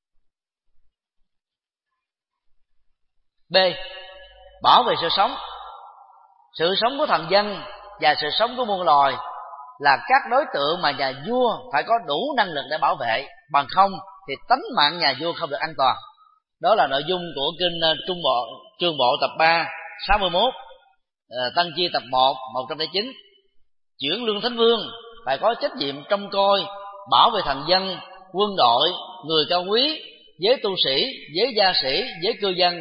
B. Bảo vệ sự sống. Sự sống của thần dân và sự sống của muôn loài là các đối tượng mà nhà vua phải có đủ năng lực để bảo vệ, bằng không thì tánh mạng nhà vua không được an toàn. Đó là nội dung của kinh Trung Bộ, Trường Bộ tập ba, sáu mươi mốt, Tăng Chi tập một, một trăm lẻ chín. Chuyển Lương Thánh Vương phải có trách nhiệm trông coi, bảo vệ thần dân, quân đội, người cao quý, giới tu sĩ, giới gia sĩ, giới cư dân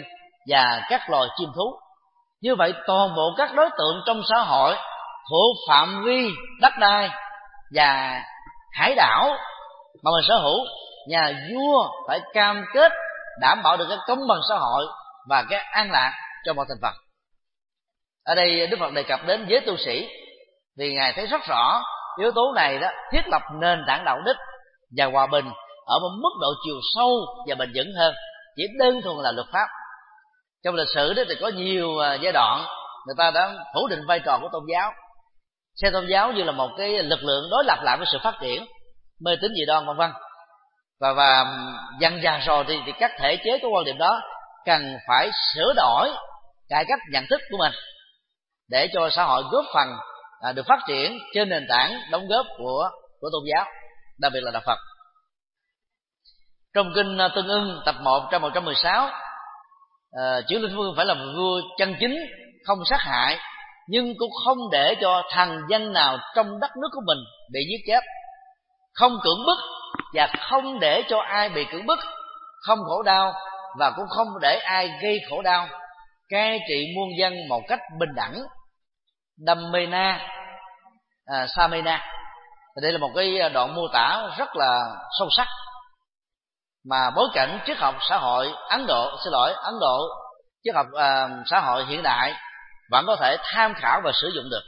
và các loài chim thú. Như vậy toàn bộ các đối tượng trong xã hội thuộc phạm vi đất đai và hải đảo mà mình sở hữu, nhà vua phải cam kết đảm bảo được cái công bằng xã hội và cái an lạc cho mọi thành phần. Ở đây Đức Phật đề cập đến giới tu sĩ, vì Ngài thấy rất rõ yếu tố này đó thiết lập nền tảng đạo đức và hòa bình ở một mức độ chiều sâu và bền vững hơn chỉ đơn thuần là luật pháp. Trong lịch sử đó thì có nhiều giai đoạn người ta đã phủ định vai trò của tôn giáo, xem tôn giáo như là một cái lực lượng đối lập lại với sự phát triển, mê tín dị đoan vân vân. Và và dần dà rồi thì, thì các thể chế của quan điểm đó cần phải sửa đổi cải cách nhận thức của mình để cho xã hội góp phần à, được phát triển trên nền tảng đóng góp của của tôn giáo, đặc biệt là đạo Phật. Trong kinh Tương Ưng tập một trang một trăm mười sáu, à, Chuyển Linh Vương phải là một vua chân chính, không sát hại, nhưng cũng không để cho thần dân nào trong đất nước của mình bị giết chết, không cưỡng bức và không để cho ai bị cưỡng bức, không khổ đau và cũng không để ai gây khổ đau, cai trị muôn dân một cách bình đẳng. Dhammena à, Samena. Đây là một cái đoạn mô tả rất là sâu sắc mà bối cảnh triết học xã hội Ấn Độ, xin lỗi Ấn Độ triết học à, xã hội hiện đại vẫn có thể tham khảo và sử dụng được.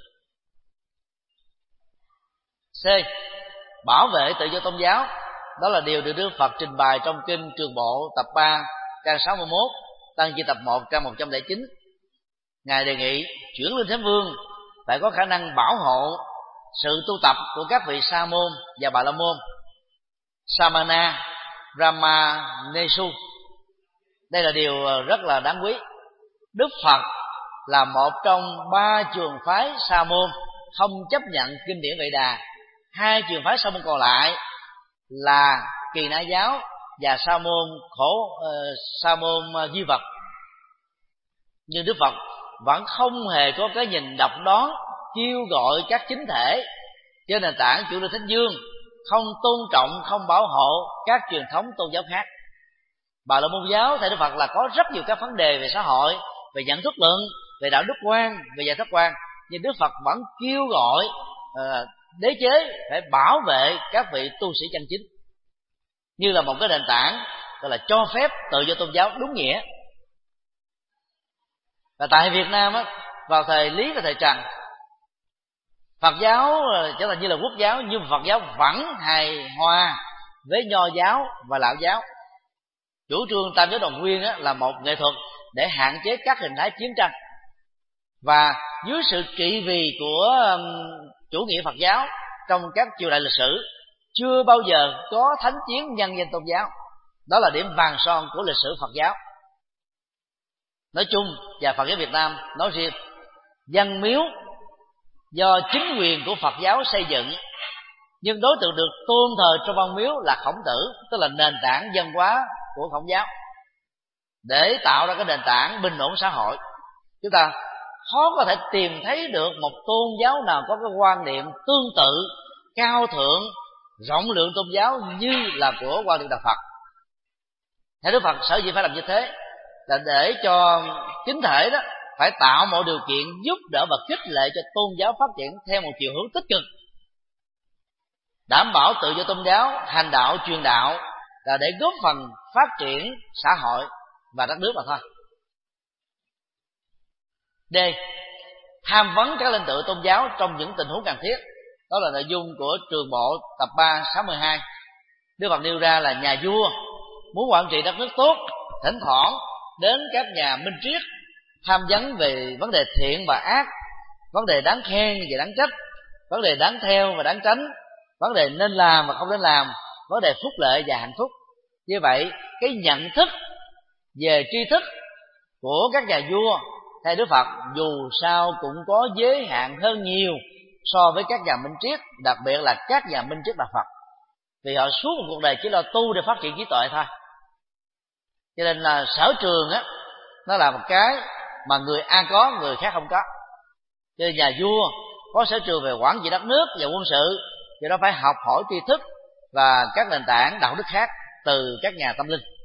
C. Bảo vệ tự do tôn giáo. Đó là điều được Đức Phật trình bày trong kinh Trường Bộ tập ba trang sáu mươi mốt, Tăng Chi tập một trang một trăm lẻ chín. Ngài đề nghị Chuyển Linh Thánh Vương phải có khả năng bảo hộ sự tu tập của các vị Sa môn và Bà La môn, Samana, Ramanesu. Đây là điều rất là đáng quý. Đức Phật là một trong ba trường phái Sa môn không chấp nhận kinh điển Vệ Đà. Hai trường phái Sa môn còn lại là Kỳ Na giáo và Sa môn khổ uh, Sa môn uh, Duy Vật. Nhưng Đức Phật vẫn không hề có cái nhìn độc đoán kêu gọi các chính thể trên nền tảng Chuyển Linh Thánh Vương không tôn trọng, không bảo hộ các truyền thống tôn giáo khác. Bà La môn giáo theo Đức Phật là có rất nhiều các vấn đề về xã hội, về nhận thức luận, về đạo đức quan, về giải thoát quan, nhưng Đức Phật vẫn kêu gọi uh, đế chế phải bảo vệ các vị tu sĩ chân chính như là một cái nền tảng gọi là cho phép tự do tôn giáo đúng nghĩa. Và tại Việt Nam á, vào thời Lý và thời Trần, Phật giáo trở thành như là quốc giáo, nhưng Phật giáo vẫn hài hòa với Nho giáo và Lão giáo. Chủ trương Tam giáo đồng nguyên á, là một nghệ thuật để hạn chế các hình thái chiến tranh. Và dưới sự trị vì của um, chủ nghĩa Phật giáo trong các triều đại lịch sử, chưa bao giờ có thánh chiến nhân danh tôn giáo. Đó là điểm vàng son của lịch sử Phật giáo nói chung và Phật giáo Việt Nam nói riêng. Văn miếu do chính quyền của Phật giáo xây dựng, nhưng đối tượng được tôn thờ trong văn miếu là Khổng Tử, tức là nền tảng văn hóa của Khổng giáo, để tạo ra cái nền tảng bình ổn xã hội. Chúng ta khó có thể tìm thấy được một tôn giáo nào có cái quan niệm tương tự, cao thượng, rộng lượng tôn giáo như là của quan niệm Đạo Phật. Theo Đức Phật, sở dĩ phải làm như thế là để cho chính thể đó phải tạo mọi điều kiện giúp đỡ và khích lệ cho tôn giáo phát triển theo một chiều hướng tích cực, đảm bảo tự do tôn giáo, hành đạo, truyền đạo, là để góp phần phát triển xã hội và đất nước mà thôi. D. Tham vấn các linh tự tôn giáo trong những tình huống cần thiết. Đó là nội dung của Trường Bộ tập ba sáu mươi hai. Đức Phật nêu ra là nhà vua muốn quản trị đất nước tốt, thỉnh thoảng đến các nhà minh triết tham vấn về vấn đề thiện và ác, vấn đề đáng khen và đáng trách, vấn đề đáng theo và đáng tránh, vấn đề nên làm và không nên làm, vấn đề phúc lợi và hạnh phúc. Như vậy, cái nhận thức về tri thức của các nhà vua theo Đức Phật dù sao cũng có giới hạn hơn nhiều so với các nhà minh triết, đặc biệt là các nhà minh triết Đạo Phật, vì họ suốt một cuộc đời chỉ là tu để phát triển trí tuệ thôi. Cho nên là sở trường á, nó là một cái mà người A có, người khác không có. Cho nên nhà vua có sở trường về quản trị đất nước và quân sự, do đó phải học hỏi tri thức và các nền tảng đạo đức khác từ các nhà tâm linh.